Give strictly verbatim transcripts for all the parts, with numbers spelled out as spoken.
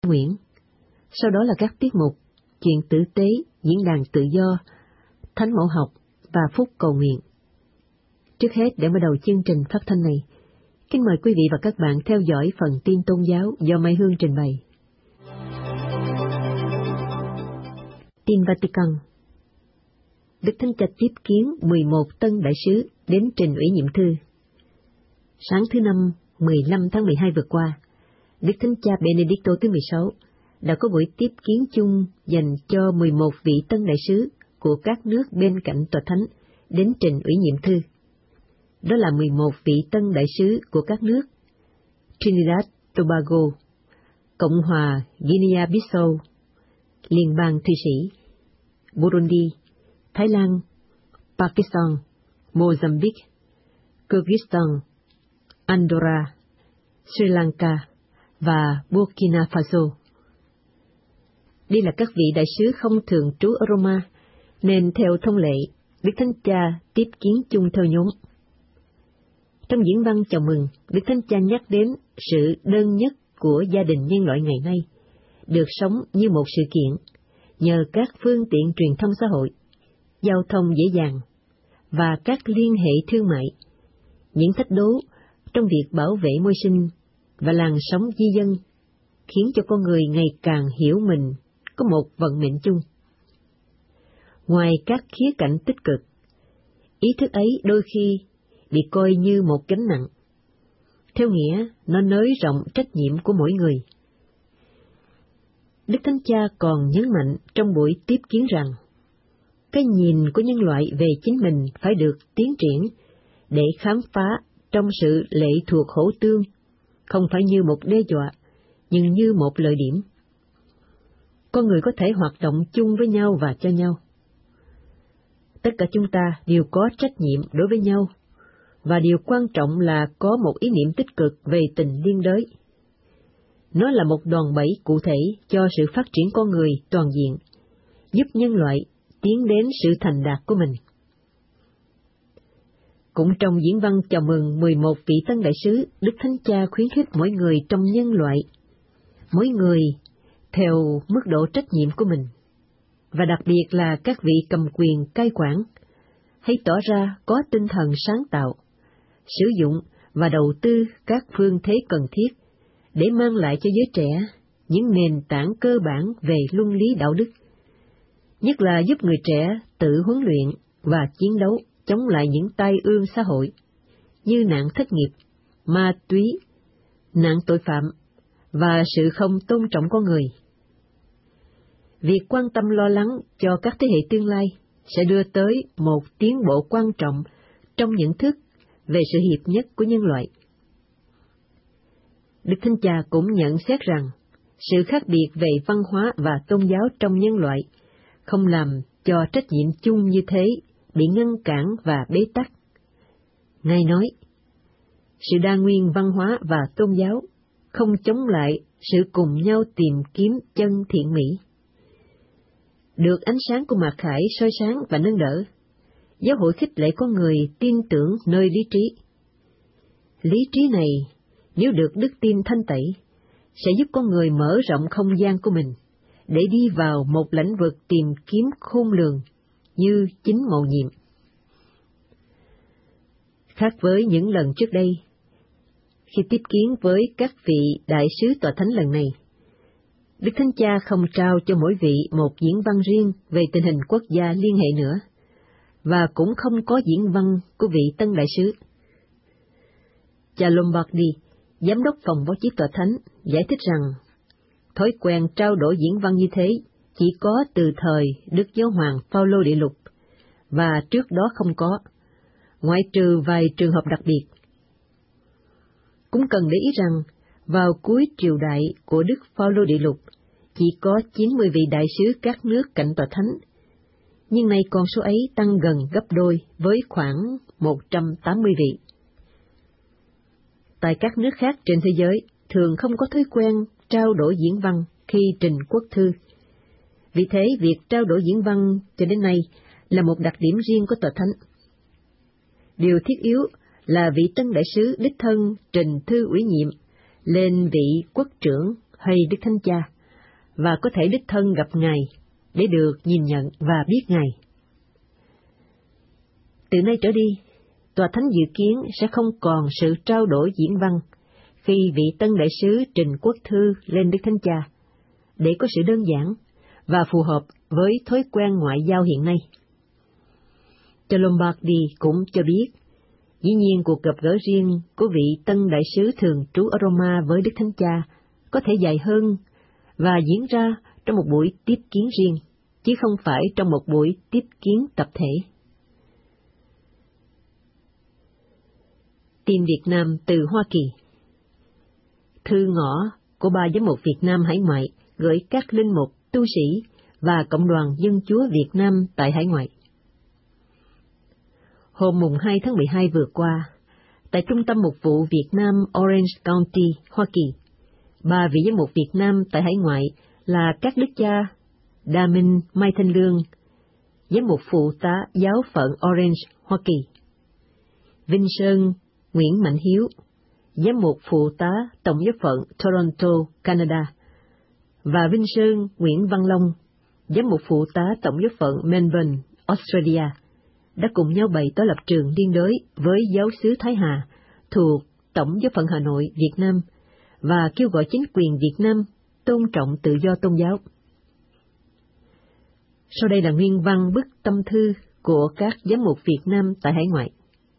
Nguyễn. Sau đó là các tiết mục Chuyện tử tế, Diễn đàn tự do, Thánh mẫu học và Phúc cầu nguyện. Trước hết, để mở đầu chương trình phát thanh này, kính mời quý vị và các bạn theo dõi phần tin tôn giáo do Mai Hương trình bày. Tin Vatican. Đức Thánh Cha tiếp kiến mười một tân đại sứ đến trình ủy nhiệm thư. Sáng thứ Năm, mười lăm tháng mười hai vừa qua, Đức Thánh Cha Benedicto thứ mười sáu đã có buổi tiếp kiến chung dành cho mười một vị tân đại sứ của các nước bên cạnh Tòa Thánh đến trình ủy nhiệm thư. Đó là mười một vị tân đại sứ của các nước Trinidad, Tobago, Cộng hòa Guinea-Bissau, Liên bang Thụy Sĩ, Burundi, Thái Lan, Pakistan, Mozambique, Kyrgyzstan, Andorra, Sri Lanka và Burkina Faso. Đây là các vị đại sứ không thường trú ở Roma, nên theo thông lệ, Đức Thánh Cha tiếp kiến chung theo nhóm. Trong diễn văn chào mừng, Đức Thánh Cha nhắc đến sự đơn nhất của gia đình nhân loại ngày nay, được sống như một sự kiện, nhờ các phương tiện truyền thông xã hội, giao thông dễ dàng, và các liên hệ thương mại, những thách đố trong việc bảo vệ môi sinh và làn sóng di dân, khiến cho con người ngày càng hiểu mình có một vận mệnh chung. Ngoài các khía cạnh tích cực, ý thức ấy đôi khi bị coi như một gánh nặng. Theo nghĩa, nó nới rộng trách nhiệm của mỗi người. Đức Thánh Cha còn nhấn mạnh trong buổi tiếp kiến rằng, cái nhìn của nhân loại về chính mình phải được tiến triển để khám phá trong sự lệ thuộc hỗ tương, không phải như một đe dọa, nhưng như một lợi điểm. Con người có thể hoạt động chung với nhau và cho nhau. Tất cả chúng ta đều có trách nhiệm đối với nhau, và điều quan trọng là có một ý niệm tích cực về tình liên đới. Nó là một đòn bẩy cụ thể cho sự phát triển con người toàn diện, giúp nhân loại tiến đến sự thành đạt của mình. Cũng trong diễn văn chào mừng mười một vị tân đại sứ, Đức Thánh Cha khuyến khích mỗi người trong nhân loại, mỗi người theo mức độ trách nhiệm của mình, và đặc biệt là các vị cầm quyền cai quản, hãy tỏ ra có tinh thần sáng tạo, sử dụng và đầu tư các phương thế cần thiết để mang lại cho giới trẻ những nền tảng cơ bản về luân lý đạo đức, nhất là giúp người trẻ tự huấn luyện và chiến đấu chống lại những tai ương xã hội như nạn thất nghiệp, ma túy, nạn tội phạm và sự không tôn trọng con người. Việc quan tâm lo lắng cho các thế hệ tương lai sẽ đưa tới một tiến bộ quan trọng trong nhận thức về sự hiệp nhất của nhân loại. Đức Thánh Cha cũng nhận xét rằng, sự khác biệt về văn hóa và tôn giáo trong nhân loại không làm cho trách nhiệm chung như thế bị ngăn cản và bế tắc. Ngài nói, sự đa nguyên văn hóa và tôn giáo không chống lại sự cùng nhau tìm kiếm chân thiện mỹ. Được ánh sáng của Mạc Khải soi sáng và nâng đỡ, giáo hội khích lệ con người tin tưởng nơi lý trí. Lý trí này, nếu được đức tin thanh tẩy, sẽ giúp con người mở rộng không gian của mình, để đi vào một lĩnh vực tìm kiếm khôn lường như chính mầu nhiệm. Khác với những lần trước đây, khi tiếp kiến với các vị đại sứ Tòa Thánh lần này, Đức Thánh Cha không trao cho mỗi vị một diễn văn riêng về tình hình quốc gia liên hệ nữa, và cũng không có diễn văn của vị tân đại sứ. Cha Lombardi, giám đốc phòng báo chí Tòa Thánh, giải thích rằng, thói quen trao đổi diễn văn như thế chỉ có từ thời Đức Giáo hoàng Phaolô Đệ Lục, và trước đó không có, ngoại trừ vài trường hợp đặc biệt. Cũng cần để ý rằng, vào cuối triều đại của Đức Phaolô Đệ Lục, chỉ có chín mươi vị đại sứ các nước cạnh Tòa Thánh, nhưng nay con số ấy tăng gần gấp đôi với khoảng một trăm tám mươi vị. Tại các nước khác trên thế giới, thường không có thói quen trao đổi diễn văn khi trình quốc thư. Vì thế, việc trao đổi diễn văn cho đến nay là một đặc điểm riêng của Tòa Thánh. Điều thiết yếu là vị tân đại sứ đích thân trình thư ủy nhiệm lên vị quốc trưởng hay Đức Thánh Cha, và có thể đích thân gặp Ngài để được nhìn nhận và biết Ngài. Từ nay trở đi, Tòa Thánh dự kiến sẽ không còn sự trao đổi diễn văn khi vị tân đại sứ trình quốc thư lên Đức Thánh Cha, để có sự đơn giản và phù hợp với thói quen ngoại giao hiện nay. Cho Lombardi cũng cho biết, dĩ nhiên cuộc gặp gỡ riêng của vị tân đại sứ thường trú ở Roma với Đức Thánh Cha có thể dài hơn và diễn ra trong một buổi tiếp kiến riêng, chứ không phải trong một buổi tiếp kiến tập thể. Tin Việt Nam từ Hoa Kỳ. Thư ngõ của Ba Giám mục Việt Nam hải ngoại gửi các linh mục, tu sĩ và cộng đoàn dân chúa Việt Nam tại hải ngoại. Hôm mùng hai tháng mười hai vừa qua, tại Trung tâm Mục vụ Việt Nam Orange County, Hoa Kỳ, ba vị giám mục Việt Nam tại hải ngoại là các đức cha Đa Minh Mai Thanh Lương, giám mục phụ tá giáo phận Orange, Hoa Kỳ; Vinh Sơn Nguyễn Mạnh Hiếu, giám mục phụ tá tổng giáo phận Toronto, Canada; và Vinh Sơn Nguyễn Văn Long, giám mục phụ tá tổng giáo phận Melbourne, Australia, đã cùng nhau bày tỏ lập trường liên đới với giáo xứ Thái Hà thuộc Tổng giáo phận Hà Nội, Việt Nam, và kêu gọi chính quyền Việt Nam tôn trọng tự do tôn giáo. Sau đây là nguyên văn bức tâm thư của các giám mục Việt Nam tại hải ngoại.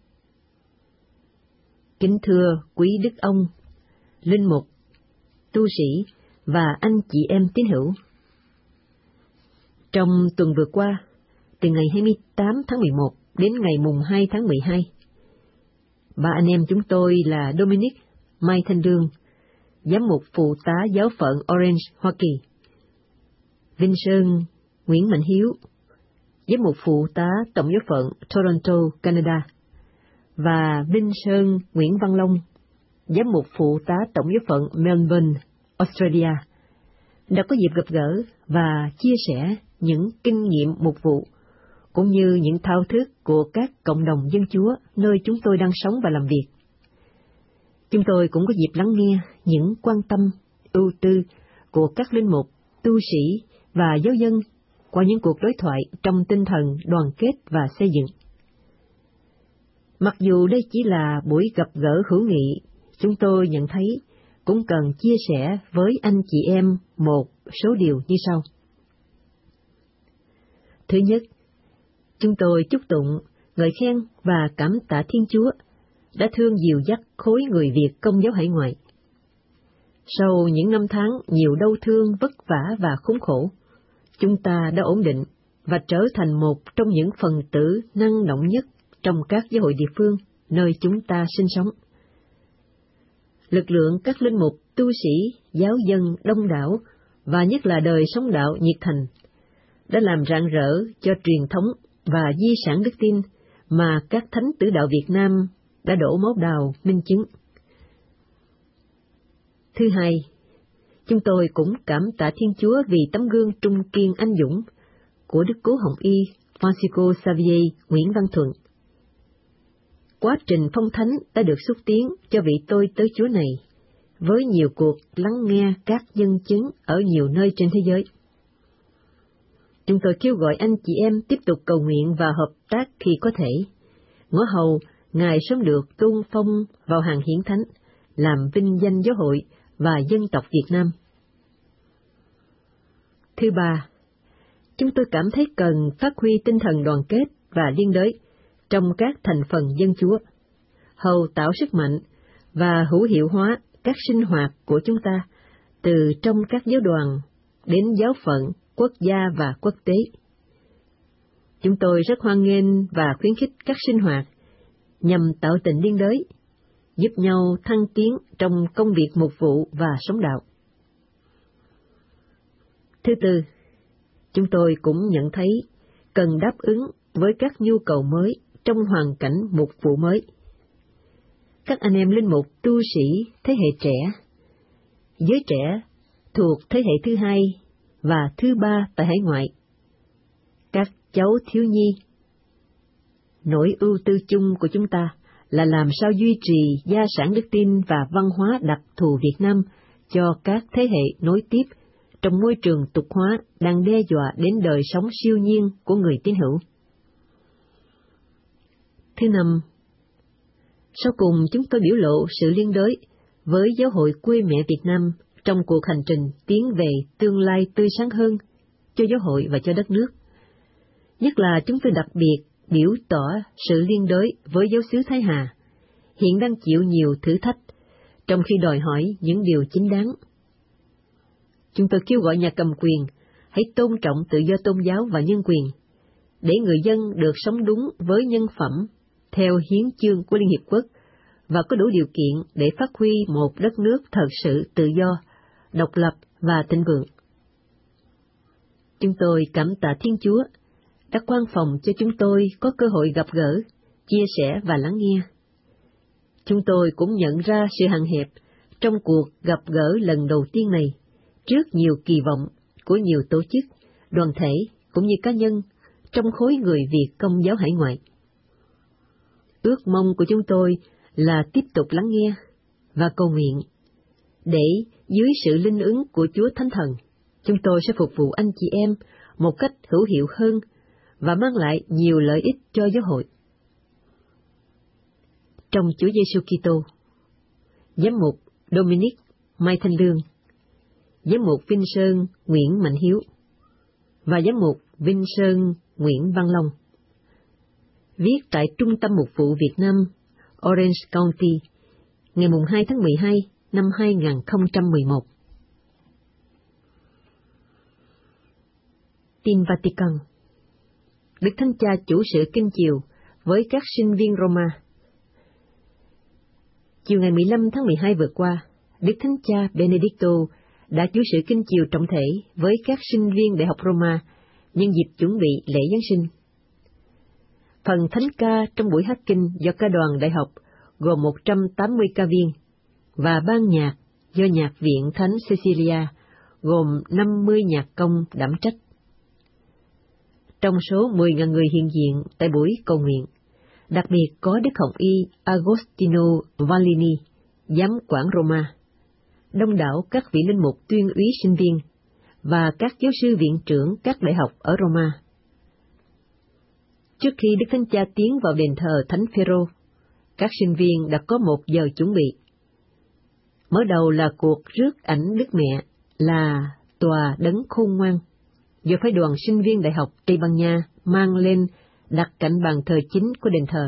Kính thưa quý đức ông, linh mục, tu sĩ và anh chị em tín hữu. Trong tuần vừa qua, từ ngày hai mươi tám tháng mười một đến ngày mùng hai tháng mười hai, ba anh em chúng tôi là Dominic Mai Thanh Lương, giám mục phụ tá giáo phận Orange, Hoa Kỳ; Vinh Sơn Nguyễn Mạnh Hiếu, giám mục phụ tá tổng giáo phận Toronto, Canada; và Vinh Sơn Nguyễn Văn Long, giám mục phụ tá tổng giáo phận Melbourne, Australia, đã có dịp gặp gỡ và chia sẻ những kinh nghiệm mục vụ, cũng như những thao thức của các cộng đồng dân chúa nơi chúng tôi đang sống và làm việc. Chúng tôi cũng có dịp lắng nghe những quan tâm, ưu tư của các linh mục, tu sĩ và giáo dân qua những cuộc đối thoại trong tinh thần đoàn kết và xây dựng. Mặc dù đây chỉ là buổi gặp gỡ hữu nghị, chúng tôi nhận thấy cũng cần chia sẻ với anh chị em một số điều như sau. Thứ nhất, chúng tôi chúc tụng, ngợi khen và cảm tạ Thiên Chúa đã thương dìu dắt khối người Việt Công giáo hải ngoại. Sau những năm tháng nhiều đau thương, vất vả và khốn khổ, chúng ta đã ổn định và trở thành một trong những phần tử năng động nhất trong các giáo hội địa phương nơi chúng ta sinh sống. Lực lượng các linh mục, tu sĩ, giáo dân đông đảo và nhất là đời sống đạo nhiệt thành đã làm rạng rỡ cho truyền thống và di sản đức tin mà các thánh tử đạo Việt Nam đã đổ máu đào minh chứng. Thứ hai, chúng tôi cũng cảm tạ Thiên Chúa vì tấm gương trung kiên anh dũng của Đức Cố Hồng Y Francisco Xavier Nguyễn Văn Thuận. Quá trình phong thánh đã được xúc tiến cho vị tôi tới Chúa này, với nhiều cuộc lắng nghe các nhân chứng ở nhiều nơi trên thế giới. Chúng tôi kêu gọi anh chị em tiếp tục cầu nguyện và hợp tác khi có thể, ngõ hầu Ngài sớm được tôn phong vào hàng hiển thánh, làm vinh danh giáo hội và dân tộc Việt Nam. Thứ ba, chúng tôi cảm thấy cần phát huy tinh thần đoàn kết và liên đới trong các thành phần dân chúa, hầu tạo sức mạnh và hữu hiệu hóa các sinh hoạt của chúng ta, từ trong các giáo đoàn đến giáo phận, quốc gia và quốc tế. Chúng tôi rất hoan nghênh và khuyến khích các sinh hoạt nhằm tạo tình liên đới, giúp nhau thăng tiến trong công việc mục vụ và sống đạo. Thứ tư, chúng tôi cũng nhận thấy cần đáp ứng với các nhu cầu mới trong hoàn cảnh mục vụ mới. Các anh em linh mục tu sĩ thế hệ trẻ, giới trẻ thuộc thế hệ thứ hai và thứ ba tại hải ngoại, các cháu thiếu nhi. Nỗi ưu tư chung của chúng ta là làm sao duy trì gia sản đức tin và văn hóa đặc thù Việt Nam cho các thế hệ nối tiếp trong môi trường tục hóa đang đe dọa đến đời sống siêu nhiên của người tín hữu. Thứ năm, sau cùng chúng tôi biểu lộ sự liên đới với giáo hội quê mẹ Việt Nam trong cuộc hành trình tiến về tương lai tươi sáng hơn cho giáo hội và cho đất nước. Nhất là chúng tôi đặc biệt biểu tỏ sự liên đới với giáo xứ Thái Hà, hiện đang chịu nhiều thử thách, trong khi đòi hỏi những điều chính đáng. Chúng tôi kêu gọi nhà cầm quyền hãy tôn trọng tự do tôn giáo và nhân quyền, để người dân được sống đúng với nhân phẩm theo hiến chương của Liên Hiệp Quốc và có đủ điều kiện để phát huy một đất nước thật sự tự do, độc lập và thịnh vượng. Chúng tôi cảm tạ Thiên Chúa đã quan phòng cho chúng tôi có cơ hội gặp gỡ, chia sẻ và lắng nghe. Chúng tôi cũng nhận ra sự hạn hẹp trong cuộc gặp gỡ lần đầu tiên này, trước nhiều kỳ vọng của nhiều tổ chức, đoàn thể cũng như cá nhân trong khối người Việt Công giáo hải ngoại. Ước mong của chúng tôi là tiếp tục lắng nghe và cầu nguyện, để dưới sự linh ứng của Chúa Thánh Thần, chúng tôi sẽ phục vụ anh chị em một cách hữu hiệu hơn và mang lại nhiều lợi ích cho giáo hội. Trong Chúa Giêsu Kitô, Giám mục Dominic Mai Thanh Lương, Giám mục Vinh Sơn Nguyễn Mạnh Hiếu và Giám mục Vinh Sơn Nguyễn Văn Long. Viết tại Trung tâm Mục vụ Việt Nam, Orange County, ngày hai tháng mười hai năm hai nghìn không trăm mười một. Tin Vatican. Đức Thánh Cha chủ sự kinh chiều với các sinh viên Roma. Chiều ngày mười lăm tháng mười hai vừa qua, Đức Thánh Cha Benedicto đã chủ sự kinh chiều trọng thể với các sinh viên Đại học Roma nhân dịp chuẩn bị lễ Giáng sinh. Phần thánh ca trong buổi hát kinh do ca đoàn đại học gồm một trăm tám mươi ca viên và ban nhạc do Nhạc viện Thánh Cecilia gồm năm mươi nhạc công đảm trách. Trong số mười nghìn người hiện diện tại buổi cầu nguyện, đặc biệt có Đức Hồng Y Agostino Vallini, giám quản Roma, đông đảo các vị linh mục tuyên úy sinh viên và các giáo sư viện trưởng các đại học ở Roma. Trước khi Đức Thánh Cha tiến vào đền thờ Thánh Phêrô, các sinh viên đã có một giờ chuẩn bị. Mở đầu là cuộc rước ảnh Đức Mẹ là Tòa Đấng Khôn Ngoan, do phái đoàn sinh viên Đại học Tây Ban Nha mang lên đặt cạnh bàn thờ chính của đền thờ.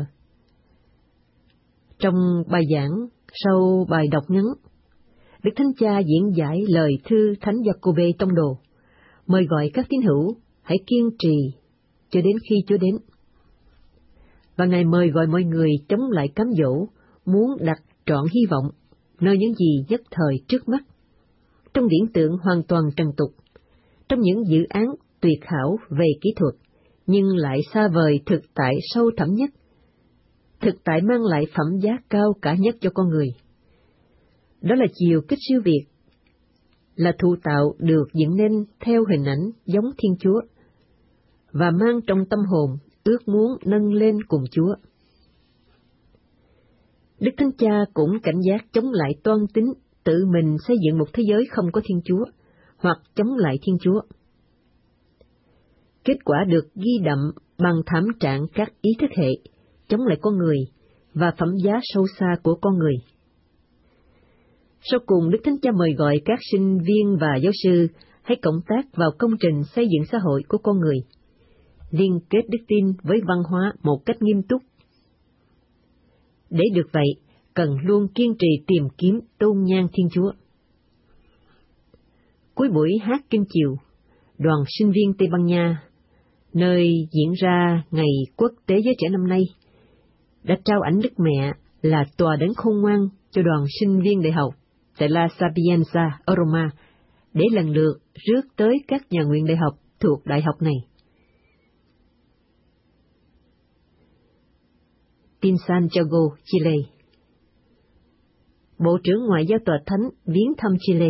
Trong bài giảng sau bài đọc ngắn, Đức Thánh Cha diễn giải lời thư Thánh Giacôbê Tông Đồ, mời gọi các tín hữu hãy kiên trì cho đến khi Chúa đến. Và Ngài mời gọi mọi người chống lại cám dỗ, muốn đặt trọn hy vọng nơi những gì nhất thời trước mắt, trong viễn tượng hoàn toàn trần tục, trong những dự án tuyệt hảo về kỹ thuật, nhưng lại xa vời thực tại sâu thẳm nhất, thực tại mang lại phẩm giá cao cả nhất cho con người. Đó là chiều kích siêu việt, là thụ tạo được dựng nên theo hình ảnh giống Thiên Chúa, và mang trong tâm hồn ước muốn nâng lên cùng Chúa. Đức Thánh Cha cũng cảnh giác chống lại toan tính tự mình xây dựng một thế giới không có Thiên Chúa, hoặc chống lại Thiên Chúa. Kết quả được ghi đậm bằng thảm trạng các ý thức hệ, chống lại con người, và phẩm giá sâu xa của con người. Sau cùng, Đức Thánh Cha mời gọi các sinh viên và giáo sư hãy cộng tác vào công trình xây dựng xã hội của con người, liên kết đức tin với văn hóa một cách nghiêm túc. Để được vậy, cần luôn kiên trì tìm kiếm tôn nhang Thiên Chúa. Cuối buổi hát kinh chiều, đoàn sinh viên Tây Ban Nha, nơi diễn ra Ngày Quốc tế Giới Trẻ năm nay, đã trao ảnh Đức Mẹ là Tòa Đấng Khôn Ngoan cho đoàn sinh viên đại học tại La Sapienza ở Roma, để lần lượt rước tới các nhà nguyện đại học thuộc đại học này. Tin Santiago, Chile. Bộ trưởng Ngoại giao Tòa Thánh viếng thăm Chile.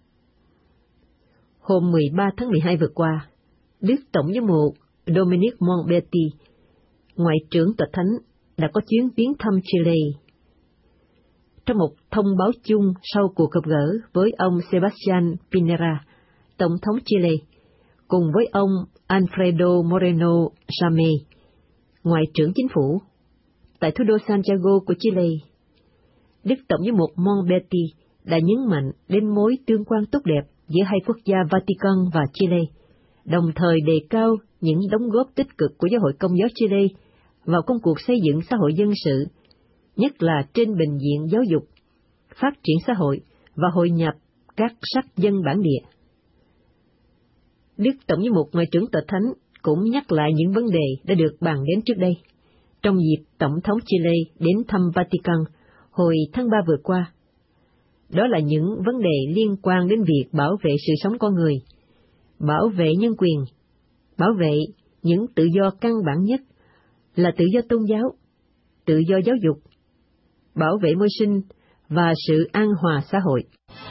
Hôm mười ba tháng mười hai vừa qua, Đức Tổng giám mục Dominic Monberti, Ngoại trưởng Tòa Thánh, đã có chuyến viếng thăm Chile. trong một thông báo chung sau cuộc gặp gỡ với ông Sebastián Pinera, Tổng thống Chile, cùng với ông Alfredo Moreno Samé, Ngoại trưởng Chính phủ, tại thủ đô Santiago của Chile, Đức Tổng giám mục Monbetti đã nhấn mạnh đến mối tương quan tốt đẹp giữa hai quốc gia Vatican và Chile, đồng thời đề cao những đóng góp tích cực của Giáo hội Công giáo Chile vào công cuộc xây dựng xã hội dân sự, nhất là trên bình diện giáo dục, phát triển xã hội và hội nhập các sắc dân bản địa. Đức Tổng giám mục Ngoại trưởng Tòa Thánh cũng nhắc lại những vấn đề đã được bàn đến trước đây, trong dịp Tổng thống Chile đến thăm Vatican hồi tháng ba vừa qua. Đó là những vấn đề liên quan đến việc bảo vệ sự sống con người, bảo vệ nhân quyền, bảo vệ những tự do căn bản nhất là tự do tôn giáo, tự do giáo dục, bảo vệ môi sinh và sự an hòa xã hội.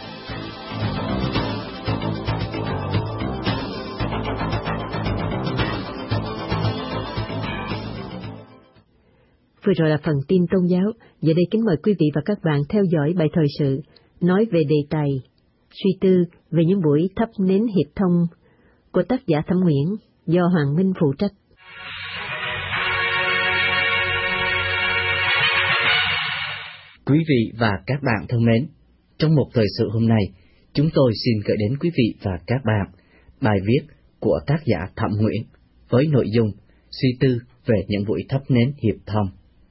Vừa rồi là phần tin tôn giáo. Giờ đây kính mời quý vị và các bạn theo dõi bài thời sự nói về đề tài suy tư về những buổi thắp nến hiệp thông của tác giả Thẩm Nguyễn do Hoàng Minh phụ trách. Quý vị và các bạn thân mến, trong một thời sự hôm nay, chúng tôi xin gửi đến quý vị và các bạn bài viết của tác giả Thẩm Nguyễn với nội dung suy tư về những buổi thắp nến hiệp thông.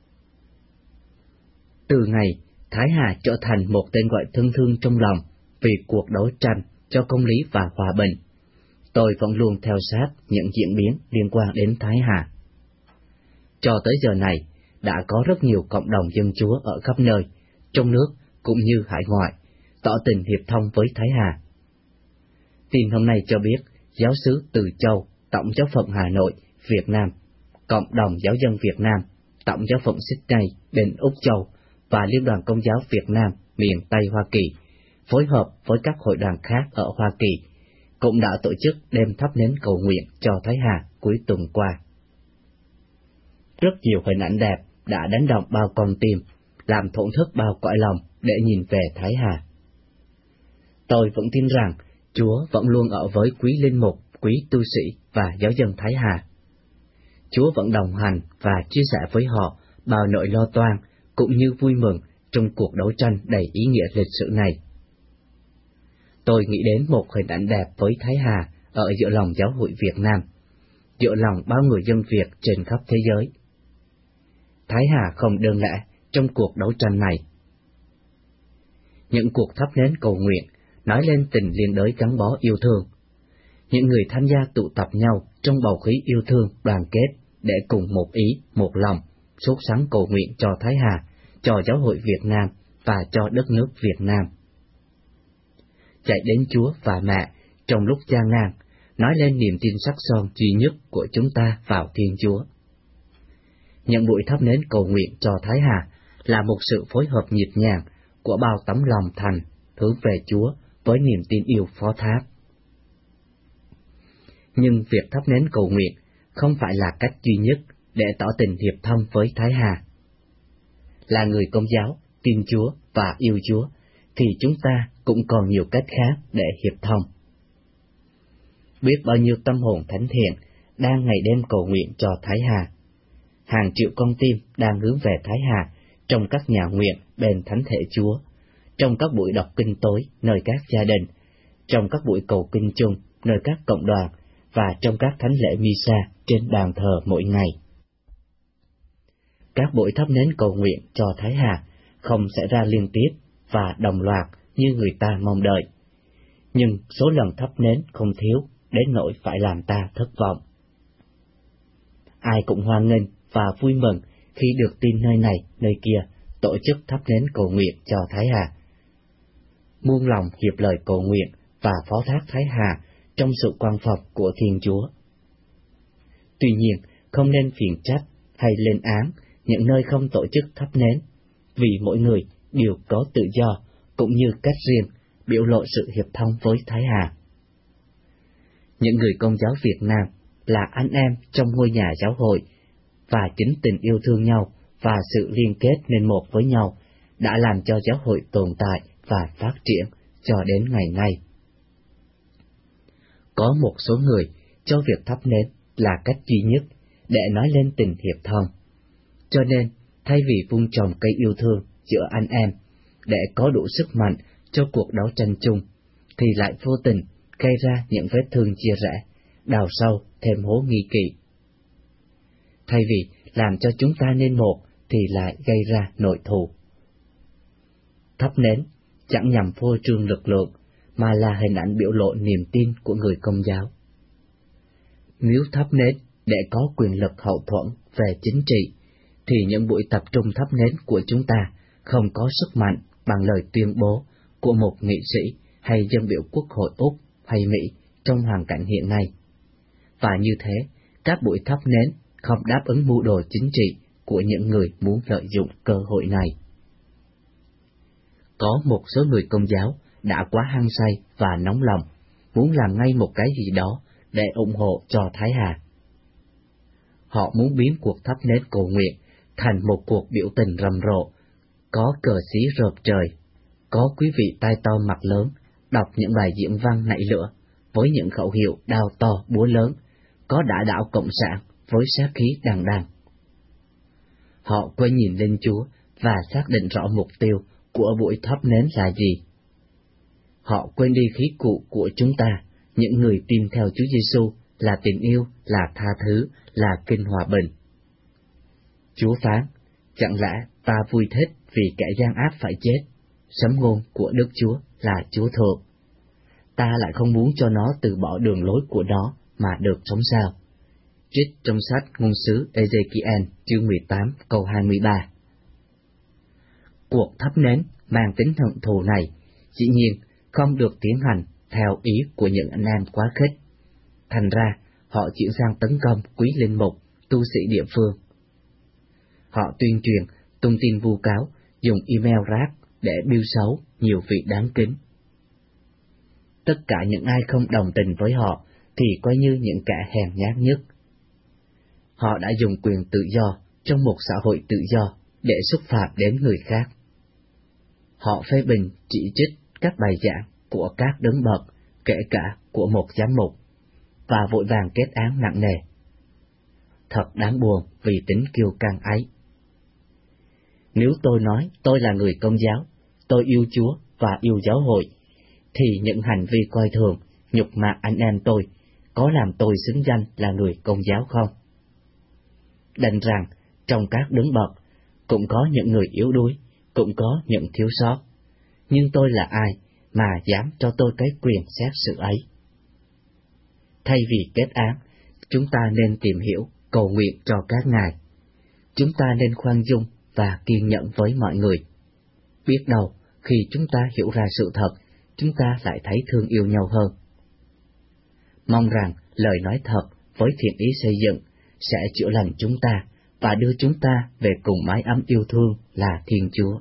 Từ ngày Thái Hà trở thành một tên gọi thân thương trong lòng vì cuộc đấu tranh cho công lý và hòa bình, tôi vẫn luôn theo sát những diễn biến liên quan đến Thái Hà. Cho tới giờ này, đã có rất nhiều cộng đồng dân Chúa ở khắp nơi, trong nước cũng như hải ngoại, tỏ tình hiệp thông với Thái Hà. Tin hôm nay cho biết, giáo xứ Từ Châu, Tổng giáo phận Hà Nội, Việt Nam, Cộng đồng Giáo dân Việt Nam, Tổng giáo phận Sydney, Bình Úc Châu và Liên đoàn Công giáo Việt Nam, miền Tây Hoa Kỳ, phối hợp với các hội đoàn khác ở Hoa Kỳ, cũng đã tổ chức đêm thắp nến cầu nguyện cho Thái Hà cuối tuần qua. Rất nhiều hình ảnh đẹp đã đánh động bao con tim, làm thổn thức bao cõi lòng để nhìn về Thái Hà. Tôi vẫn tin rằng Chúa vẫn luôn ở với quý linh mục, quý tu sĩ và giáo dân Thái Hà. Chúa vẫn đồng hành và chia sẻ với họ bao nỗi lo toan cũng như vui mừng trong cuộc đấu tranh đầy ý nghĩa lịch sử này. Tôi nghĩ đến một hình ảnh đẹp với Thái Hà ở giữa lòng giáo hội Việt Nam, giữa lòng bao người dân Việt trên khắp thế giới. Thái Hà không đơn lẻ trong cuộc đấu tranh này. Những cuộc thắp nến cầu nguyện nói lên tình liên đới gắn bó yêu thương. Những người tham gia tụ tập nhau trong bầu khí yêu thương đoàn kết để cùng một ý, một lòng, sốt sắng cầu nguyện cho Thái Hà, cho giáo hội Việt Nam và cho đất nước Việt Nam. Chạy đến Chúa và Mẹ trong lúc gian nan, nói lên niềm tin sắc son duy nhất của chúng ta vào Thiên Chúa. Những buổi thắp nến cầu nguyện cho Thái Hà là một sự phối hợp nhịp nhàng của bao tấm lòng thành hướng về Chúa với niềm tin yêu phó thác. Nhưng việc thắp nến cầu nguyện không phải là cách duy nhất để tỏ tình hiệp thông với Thái Hà. Là người Công giáo, tin Chúa và yêu Chúa, thì chúng ta cũng còn nhiều cách khác để hiệp thông. Biết bao nhiêu tâm hồn thánh thiện đang ngày đêm cầu nguyện cho Thái Hà. Hàng triệu con tim đang hướng về Thái Hà trong các nhà nguyện bên thánh thể Chúa, trong các buổi đọc kinh tối nơi các gia đình, trong các buổi cầu kinh chung nơi các cộng đoàn và trong các thánh lễ Misa trên bàn thờ mỗi ngày. Các buổi thắp nến cầu nguyện cho Thái Hà không sẽ ra liên tiếp và đồng loạt như người ta mong đợi, nhưng số lần thắp nến không thiếu đến nỗi phải làm ta thất vọng. Ai cũng hoan nghênh và vui mừng khi được tin nơi này, nơi kia tổ chức thắp nến cầu nguyện cho Thái Hà. Muôn lòng hiệp lời cầu nguyện và phó thác Thái Hà trong sự quan phòng của Thiên Chúa. Tuy nhiên, không nên phiền trách hay lên án những nơi không tổ chức thắp nến, vì mỗi người đều có tự do cũng như cách riêng biểu lộ sự hiệp thông với Thái Hà. Những người Công giáo Việt Nam là anh em trong ngôi nhà giáo hội, và chính tình yêu thương nhau và sự liên kết nên một với nhau đã làm cho giáo hội tồn tại và phát triển cho đến ngày nay. Có một số người cho việc thắp nến là cách duy nhất để nói lên tình hiệp thông. Cho nên, thay vì vun trồng cây yêu thương giữa anh em để có đủ sức mạnh cho cuộc đấu tranh chung, thì lại vô tình gây ra những vết thương chia rẽ, đào sâu thêm hố nghi kỵ. Thay vì làm cho chúng ta nên một, thì lại gây ra nội thù. Thắp nến chẳng nhằm phô trương lực lượng, mà là hình ảnh biểu lộ niềm tin của người Công giáo. Nếu thắp nến để có quyền lực hậu thuẫn về chính trị, thì những buổi tập trung thắp nến của chúng ta không có sức mạnh bằng lời tuyên bố của một nghị sĩ hay dân biểu Quốc hội Úc hay Mỹ trong hoàn cảnh hiện nay. Và như thế, các buổi thắp nến không đáp ứng mưu đồ chính trị của những người muốn lợi dụng cơ hội này. Có một số người Công giáo đã quá hăng say và nóng lòng, muốn làm ngay một cái gì đó để ủng hộ cho Thái Hà. Họ muốn biến cuộc thắp nến cầu nguyện thành một cuộc biểu tình rầm rộ, có cờ xí rợp trời, có quý vị tai to mặt lớn đọc những bài diễn văn nảy lửa với những khẩu hiệu đao to búa lớn, có đả đảo cộng sản với sát khí đằng đằng. Họ quay nhìn lên Chúa và xác định rõ mục tiêu của buổi thắp nến là gì. Họ quên đi khí cụ của chúng ta, những người tin theo Chúa Giêsu, là tình yêu, là tha thứ, là kinh hòa bình. Chúa phán, chẳng lẽ ta vui thích vì kẻ gian ác phải chết? Sấm ngôn của Đức Chúa là Chúa thượng. Ta lại không muốn cho nó từ bỏ đường lối của nó mà được sống sao? Trích trong sách ngôn sứ Ê-dê-ki-en chương mười tám câu hai mươi ba. Cuộc thắp nến mang tính hận thù này dĩ nhiên không được tiến hành theo ý của những anh em quá khích. Thành ra, họ chuyển sang tấn công quý linh mục, tu sĩ địa phương. Họ tuyên truyền, tung tin vu cáo, dùng email rác để biêu xấu nhiều vị đáng kính. Tất cả những ai không đồng tình với họ thì coi như những kẻ hèn nhát nhất. Họ đã dùng quyền tự do trong một xã hội tự do để xúc phạm đến người khác. Họ phê bình, chỉ trích các bài giảng của các đấng bậc, kể cả của một giám mục, và vội vàng kết án nặng nề. Thật đáng buồn vì tính kiêu căng ấy. Nếu tôi nói tôi là người Công giáo, tôi yêu Chúa và yêu giáo hội, thì những hành vi coi thường, nhục mạ anh em tôi có làm tôi xứng danh là người Công giáo không? Đành rằng trong các đấng bậc cũng có những người yếu đuối, cũng có những thiếu sót, nhưng tôi là ai mà dám cho tôi cái quyền xét sự ấy? Thay vì kết án, chúng ta nên tìm hiểu, cầu nguyện cho các ngài. Chúng ta nên khoan dung và kiên nhẫn với mọi người. Biết đâu, khi chúng ta hiểu ra sự thật, chúng ta lại thấy thương yêu nhau hơn. Mong rằng lời nói thật với thiện ý xây dựng sẽ chữa lành chúng ta và đưa chúng ta về cùng mái ấm yêu thương là Thiên Chúa.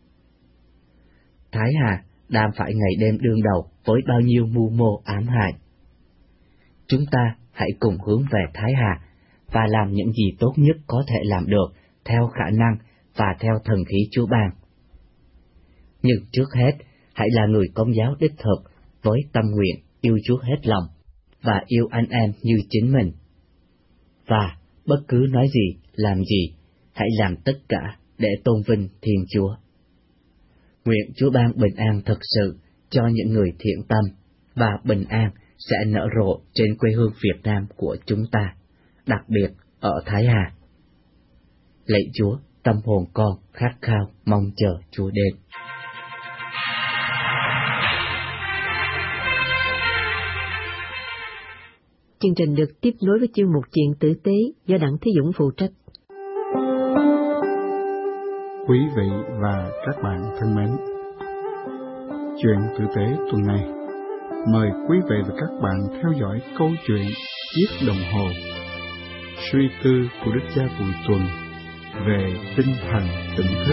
Thái Hà đang phải ngày đêm đương đầu với bao nhiêu mưu mô ám hại. Chúng ta hãy cùng hướng về Thái Hà và làm những gì tốt nhất có thể làm được theo khả năng và theo thần khí Chúa ban. Nhưng trước hết, hãy là người Công giáo đích thực với tâm nguyện yêu Chúa hết lòng và yêu anh em như chính mình. Và bất cứ nói gì, làm gì, hãy làm tất cả để tôn vinh Thiên Chúa. Nguyện Chúa ban bình an thật sự cho những người thiện tâm, và bình an sẽ nở rộ trên quê hương Việt Nam của chúng ta, đặc biệt ở Thái Hà. Lạy Chúa, tâm hồn con khát khao mong chờ Chúa đến. Chương trình được tiếp nối với chuyên mục Chuyện tử tế do Đặng Thế Dũng phụ trách. Quý vị và các bạn thân mến, Chuyện tử tế tuần này, mời quý vị và các bạn theo dõi câu chuyện Chiếc đồng hồ, suy tư của Đức cha Bùi Tuần về tinh thần tỉnh thức.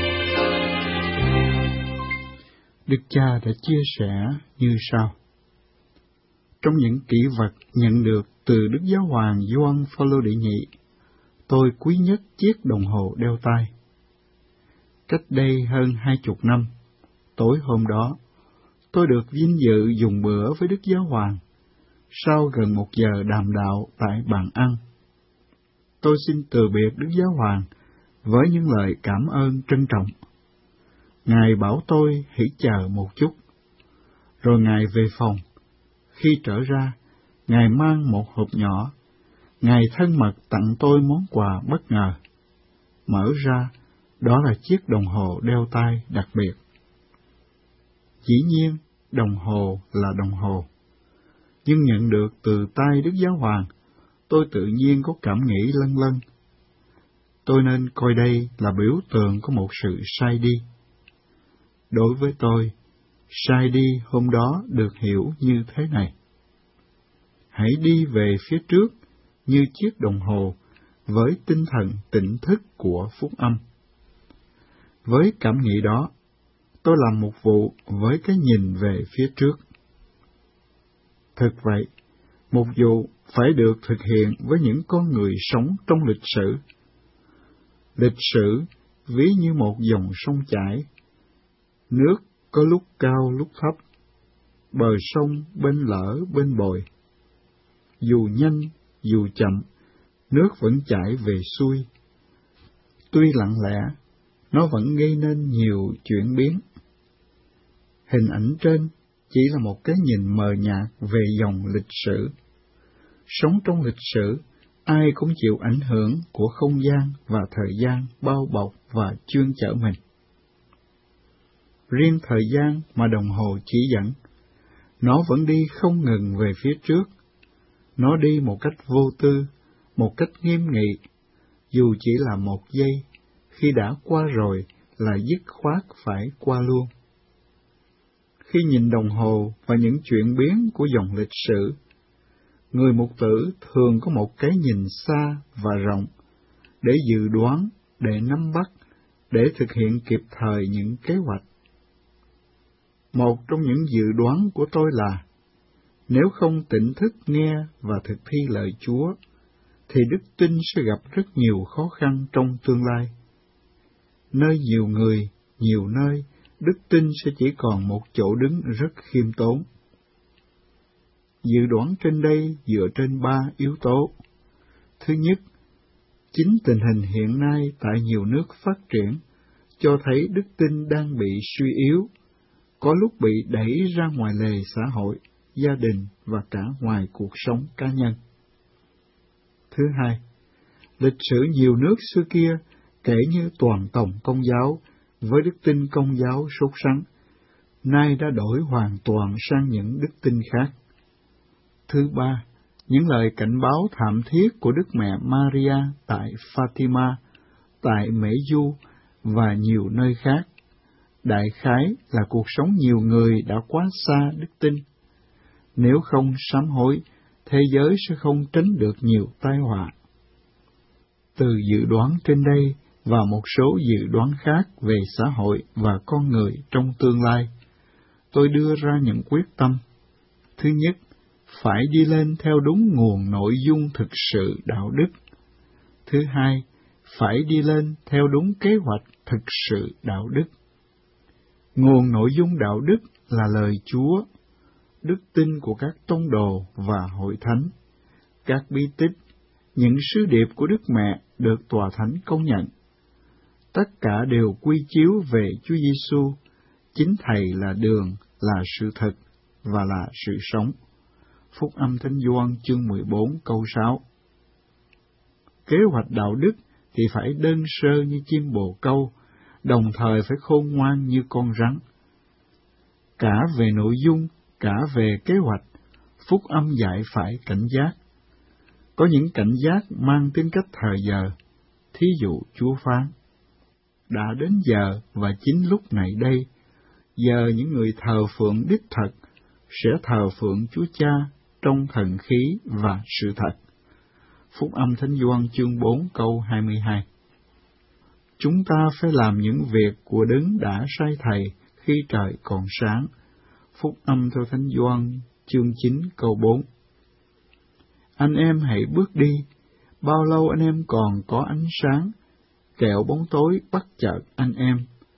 Đức cha đã chia sẻ như sau. Trong những kỷ vật nhận được từ Đức Giáo hoàng Gioan Phaolô đệ nhị, tôi quý nhất chiếc đồng hồ đeo tay. Cách đây hơn hai chục năm, tối hôm đó, tôi được vinh dự dùng bữa với Đức Giáo Hoàng. Sau gần một giờ đàm đạo tại bàn ăn, tôi xin từ biệt Đức Giáo Hoàng với những lời cảm ơn trân trọng. Ngài bảo tôi hãy chờ một chút, rồi Ngài về phòng. Khi trở ra, Ngài mang một hộp nhỏ. Ngài thân mật tặng tôi món quà bất ngờ. Mở ra, đó là chiếc đồng hồ đeo tay đặc biệt. Dĩ nhiên, đồng hồ là đồng hồ. Nhưng nhận được từ tay Đức Giáo Hoàng, tôi tự nhiên có cảm nghĩ lân lân. Tôi nên coi đây là biểu tượng của một sự sai đi. Đối với tôi, sai đi hôm đó được hiểu như thế này. Hãy đi về phía trước như chiếc đồng hồ với tinh thần tỉnh thức của phúc âm. Với cảm nghĩ đó, tôi làm một vụ với cái nhìn về phía trước. Thực vậy, một vụ phải được thực hiện với những con người sống trong lịch sử. Lịch sử ví như một dòng sông chảy, nước có lúc cao lúc thấp, bờ sông bên lở bên bồi. Dù nhanh, dù chậm, nước vẫn chảy về xuôi. Tuy lặng lẽ, nó vẫn gây nên nhiều chuyển biến. Hình ảnh trên chỉ là một cái nhìn mờ nhạt về dòng lịch sử. Sống trong lịch sử, ai cũng chịu ảnh hưởng của không gian và thời gian bao bọc và chuyên chở mình. Riêng thời gian mà đồng hồ chỉ dẫn, nó vẫn đi không ngừng về phía trước. Nó đi một cách vô tư, một cách nghiêm nghị, dù chỉ là một giây, khi đã qua rồi là dứt khoát phải qua luôn. Khi nhìn đồng hồ và những chuyển biến của dòng lịch sử, người mục tử thường có một cái nhìn xa và rộng, để dự đoán, để nắm bắt, để thực hiện kịp thời những kế hoạch. Một trong những dự đoán của tôi là, nếu không tỉnh thức nghe và thực thi lời Chúa, thì đức tin sẽ gặp rất nhiều khó khăn trong tương lai. Nơi nhiều người, nhiều nơi, đức tin sẽ chỉ còn một chỗ đứng rất khiêm tốn. Dự đoán trên đây dựa trên ba yếu tố. Thứ nhất, chính tình hình hiện nay tại nhiều nước phát triển cho thấy đức tin đang bị suy yếu, có lúc bị đẩy ra ngoài lề xã hội, gia đình và cả ngoài cuộc sống cá nhân. Thứ hai, lịch sử nhiều nước xưa kia kể như toàn tổng Công giáo với đức tin Công giáo sốt sắng, nay đã đổi hoàn toàn sang những đức tin khác. Thứ ba, những lời cảnh báo thảm thiết của Đức Mẹ Maria tại Fatima, tại Mễ Du và nhiều nơi khác, đại khái là cuộc sống nhiều người đã quá xa đức tin. Nếu không sám hối, thế giới sẽ không tránh được nhiều tai họa. Từ dự đoán trên đây và một số dự đoán khác về xã hội và con người trong tương lai, tôi đưa ra những quyết tâm. Thứ nhất, phải đi lên theo đúng nguồn nội dung thực sự đạo đức. Thứ hai, phải đi lên theo đúng kế hoạch thực sự đạo đức. Nguồn nội dung đạo đức là lời Chúa, đức tin của các tông đồ và hội thánh, các bí tích, những sứ điệp của Đức Mẹ được Tòa Thánh công nhận. Tất cả đều quy chiếu về Chúa Giêsu, chính Thầy là đường, là sự thật và là sự sống. Phúc âm Thánh Gioan chương mười bốn câu sáu. Kế hoạch đạo đức thì phải đơn sơ như chim bồ câu, đồng thời phải khôn ngoan như con rắn. Cả về nội dung, cả về kế hoạch, phúc âm dạy phải cảnh giác. Có những cảnh giác mang tính cách thời giờ, thí dụ Chúa phán: đã đến giờ và chính lúc này đây, giờ những người thờ phượng đích thật sẽ thờ phượng Chúa Cha trong thần khí và sự thật. Phúc âm Thánh Gioan chương bốn câu hai mươi hai. Chúng ta phải làm những việc của Đấng đã sai Thầy khi trời còn sáng. Phúc âm theo Thánh Gioan chương chín câu bốn. Anh em hãy bước đi, bao lâu anh em còn có ánh sáng, kẻo bóng tối bắt chợt anh em.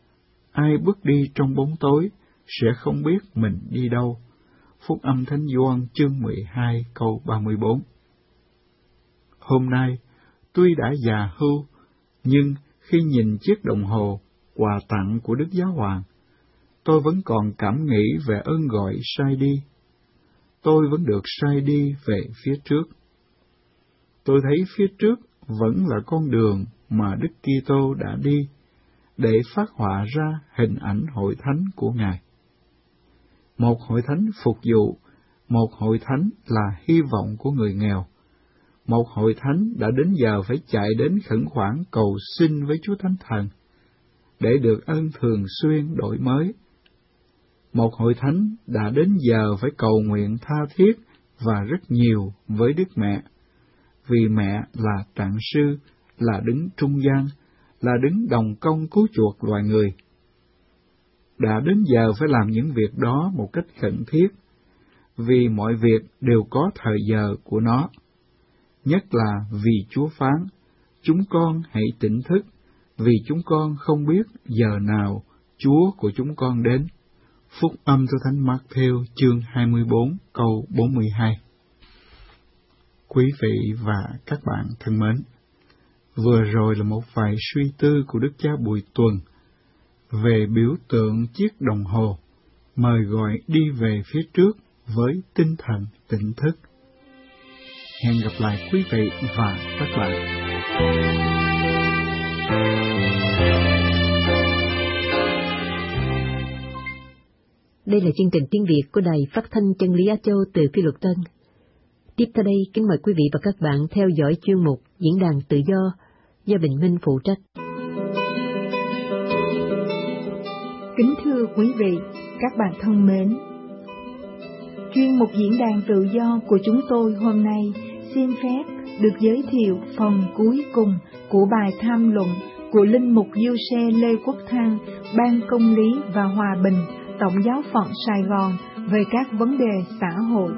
ai bước đi trong bóng tối sẽ không biết mình đi đâu. Phúc âm Thánh Gioan chương mười hai câu ba mươi bốn. Hôm nay, tuy đã già hưu, nhưng khi nhìn chiếc đồng hồ quà tặng của Đức Giáo Hoàng, tôi vẫn còn cảm nghĩ về ơn gọi sai đi. Tôi vẫn được sai đi về phía trước. Tôi thấy phía trước vẫn là con đường mà Đức Kitô đã đi, để phát họa ra hình ảnh hội thánh của Ngài. Một hội thánh phục vụ, một hội thánh là hy vọng của người nghèo, một hội thánh đã đến giờ phải chạy đến khẩn khoản cầu xin với Chúa Thánh Thần, để được ơn thường xuyên đổi mới. Một hội thánh đã đến giờ phải cầu nguyện tha thiết và rất nhiều với Đức Mẹ, vì mẹ là trạng sư, là đứng trung gian, là đứng đồng công cứu chuộc loài người. Đã đến giờ phải làm những việc đó một cách khẩn thiết, vì mọi việc đều có thời giờ của nó. Nhất là vì Chúa phán, chúng con hãy tỉnh thức, vì chúng con không biết giờ nào Chúa của chúng con đến. Phúc âm theo Thánh Mác-thêu chương hai mươi bốn câu bốn mươi hai. Quý vị và các bạn thân mến, vừa rồi là một vài suy tư của Đức Cha Bùi Tuần về biểu tượng chiếc đồng hồ, mời gọi đi về phía trước với tinh thần tỉnh thức. Hẹn gặp lại quý vị và các bạn. Đây là chương trình tiếng Việt của Đài Phát thanh Chân lý Á Châu từ Phi Luật Tân. Tiếp theo đây, kính mời quý vị và các bạn theo dõi chuyên mục Diễn đàn Tự do do Bình Minh phụ trách. Kính thưa quý vị, các bạn thân mến, chuyên mục Diễn đàn Tự do của chúng tôi hôm nay xin phép được giới thiệu phần cuối cùng của bài tham luận của Linh mục Giuse Lê Quốc Thăng, Ban Công lý và Hòa bình, Tổng giáo phận Sài Gòn về các vấn đề xã hội.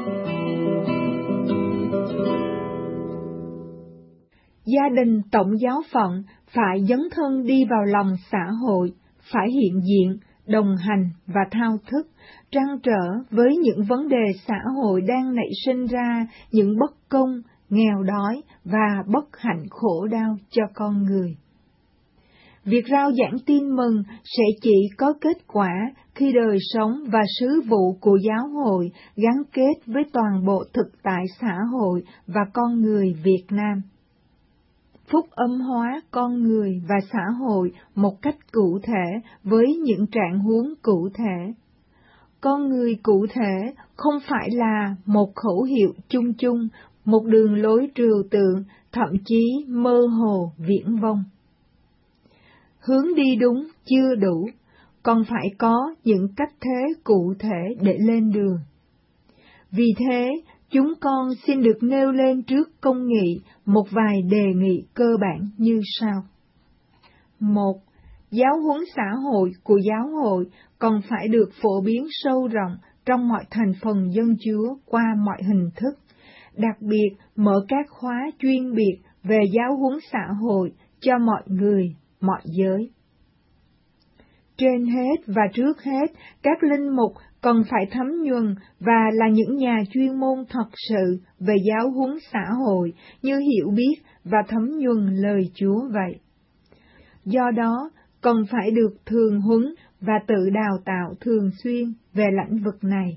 Gia đình Tổng giáo phận phải dấn thân đi vào lòng xã hội, phải hiện diện, đồng hành và thao thức, trăn trở với những vấn đề xã hội đang nảy sinh ra những bất công, nghèo đói và bất hạnh khổ đau cho con người. Việc rao giảng tin mừng sẽ chỉ có kết quả khi đời sống và sứ vụ của giáo hội gắn kết với toàn bộ thực tại xã hội và con người Việt Nam. Phúc âm hóa con người và xã hội một cách cụ thể với những trạng huống cụ thể. Con người cụ thể không phải là một khẩu hiệu chung chung, một đường lối trừu tượng, thậm chí mơ hồ viển vông. Hướng đi đúng chưa đủ, còn phải có những cách thế cụ thể để lên đường. Vì thế, chúng con xin được nêu lên trước công nghị một vài đề nghị cơ bản như sau. Một, giáo huấn xã hội của giáo hội còn phải được phổ biến sâu rộng trong mọi thành phần dân Chúa qua mọi hình thức, đặc biệt mở các khóa chuyên biệt về giáo huấn xã hội cho mọi người, mọi giới. Trên hết và trước hết, các linh mục cần phải thấm nhuần và là những nhà chuyên môn thật sự về giáo huấn xã hội, như hiểu biết và thấm nhuần lời Chúa vậy. Do đó, cần phải được thường huấn và tự đào tạo thường xuyên về lĩnh vực này.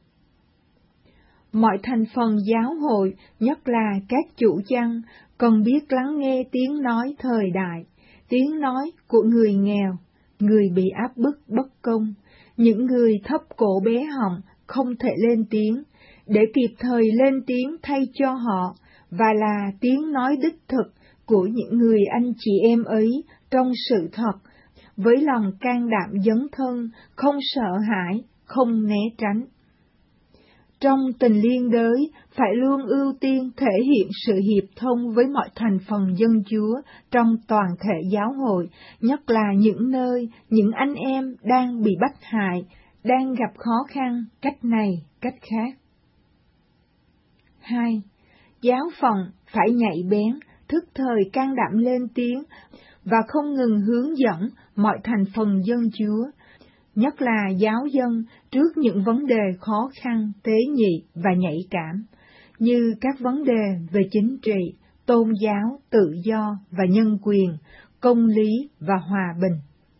Mọi thành phần giáo hội, nhất là các chủ chăn, cần biết lắng nghe tiếng nói thời đại, tiếng nói của người nghèo, người bị áp bức bất công, những người thấp cổ bé họng không thể lên tiếng, để kịp thời lên tiếng thay cho họ, và là tiếng nói đích thực của những người anh chị em ấy trong sự thật, với lòng can đảm dấn thân, không sợ hãi, không né tránh. Trong tình liên đới, phải luôn ưu tiên thể hiện sự hiệp thông với mọi thành phần dân Chúa trong toàn thể giáo hội, nhất là những nơi những anh em đang bị bắt hại, đang gặp khó khăn cách này, cách khác. Hai, giáo phận phải nhạy bén, thức thời can đảm lên tiếng và không ngừng hướng dẫn mọi thành phần dân Chúa, nhất là giáo dân trước những vấn đề khó khăn, tế nhị và nhạy cảm, như các vấn đề về chính trị, tôn giáo, tự do và nhân quyền, công lý và hòa bình.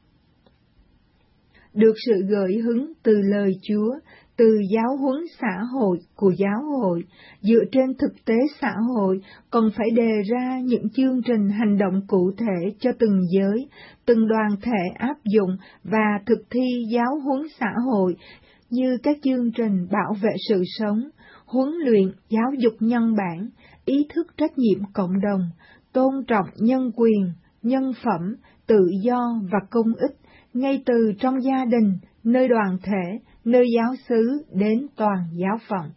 Được sự gợi hứng từ lời Chúa, từ giáo huấn xã hội của giáo hội, dựa trên thực tế xã hội, còn phải đề ra những chương trình hành động cụ thể cho từng giới, từng đoàn thể áp dụng và thực thi giáo huấn xã hội, như các chương trình bảo vệ sự sống, huấn luyện giáo dục nhân bản, ý thức trách nhiệm cộng đồng, tôn trọng nhân quyền, nhân phẩm, tự do và công ích, ngay từ trong gia đình, nơi đoàn thể, nơi giáo xứ đến toàn giáo phận.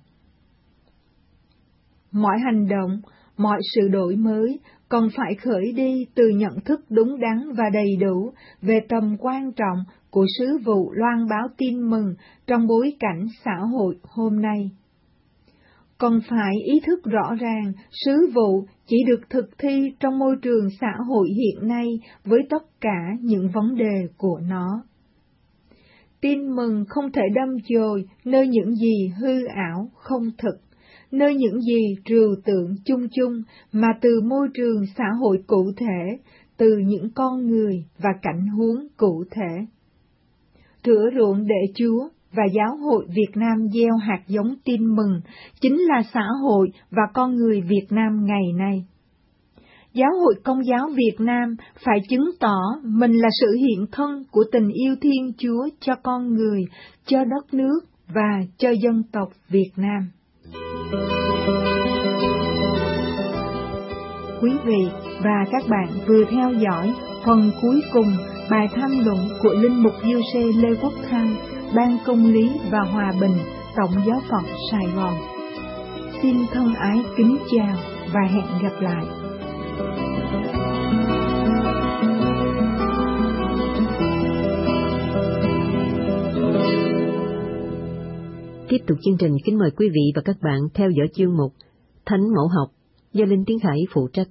Mọi hành động, mọi sự đổi mới còn phải khởi đi từ nhận thức đúng đắn và đầy đủ về tầm quan trọng của sứ vụ loan báo tin mừng trong bối cảnh xã hội hôm nay. Còn phải ý thức rõ ràng sứ vụ chỉ được thực thi trong môi trường xã hội hiện nay với tất cả những vấn đề của nó. Tin mừng không thể đâm chồi nơi những gì hư ảo, không thực, nơi những gì trừu tượng chung chung, mà từ môi trường xã hội cụ thể, từ những con người và cảnh huống cụ thể. Rửa ruộng để Chúa và Giáo hội Việt Nam gieo hạt giống tin mừng chính là xã hội và con người Việt Nam ngày nay. Giáo hội Công giáo Việt Nam phải chứng tỏ mình là sự hiện thân của tình yêu Thiên Chúa cho con người, cho đất nước và cho dân tộc Việt Nam. Quý vị và các bạn vừa theo dõi phần cuối cùng bài tham luận của Linh mục giê xê Lê Quốc Thăng, Ban Công lý và Hòa bình, Tổng giáo phận Sài Gòn. Xin thân ái kính chào và hẹn gặp lại. Tiếp tục chương trình, kính mời quý vị và các bạn theo dõi chương mục Thánh Mẫu Học do Linh Tiến Khải phụ trách.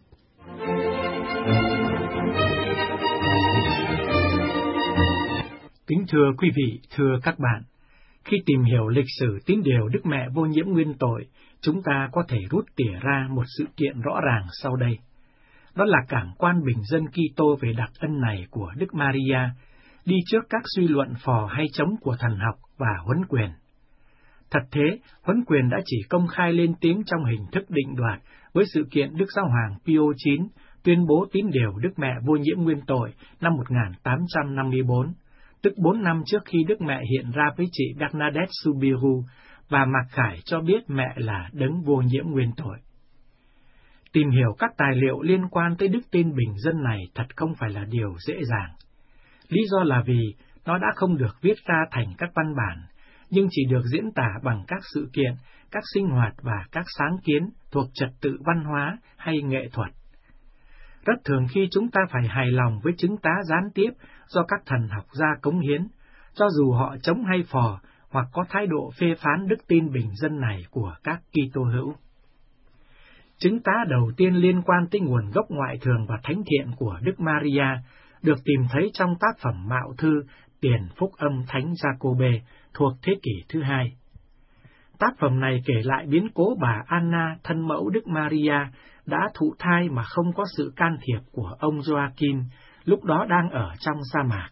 Kính thưa quý vị, thưa các bạn, khi tìm hiểu lịch sử tín điều Đức Mẹ Vô Nhiễm Nguyên Tội, chúng ta có thể rút tỉa ra một sự kiện rõ ràng sau đây. Đó là cảm quan bình dân Kitô về đặc ân này của Đức Maria, đi trước các suy luận phò hay chống của thần học và huấn quyền. Thật thế, huấn quyền đã chỉ công khai lên tiếng trong hình thức định đoạt với sự kiện Đức Giáo hoàng Pio chín tuyên bố tín điều Đức Mẹ Vô Nhiễm Nguyên Tội năm một nghìn tám trăm năm mươi tư, tức bốn năm trước khi Đức Mẹ hiện ra với chị Bernadette Soubirous và mặc khải cho biết mẹ là đấng vô nhiễm nguyên tội. Tìm hiểu các tài liệu liên quan tới đức tin bình dân này thật không phải là điều dễ dàng. Lý do là vì nó đã không được viết ra thành các văn bản, nhưng chỉ được diễn tả bằng các sự kiện, các sinh hoạt và các sáng kiến thuộc trật tự văn hóa hay nghệ thuật. Rất thường khi chúng ta phải hài lòng với chứng tá gián tiếp do các thần học gia cống hiến, cho dù họ chống hay phò hoặc có thái độ phê phán đức tin bình dân này của các Kitô hữu. Chứng tá đầu tiên liên quan tới nguồn gốc ngoại thường và thánh thiện của Đức Maria được tìm thấy trong tác phẩm Mạo Thư Tiền Phúc Âm Thánh Giacôbê thuộc thế kỷ thứ hai. Tác phẩm này kể lại biến cố bà Anna, thân mẫu Đức Maria, đã thụ thai mà không có sự can thiệp của ông Joachim, lúc đó đang ở trong sa mạc.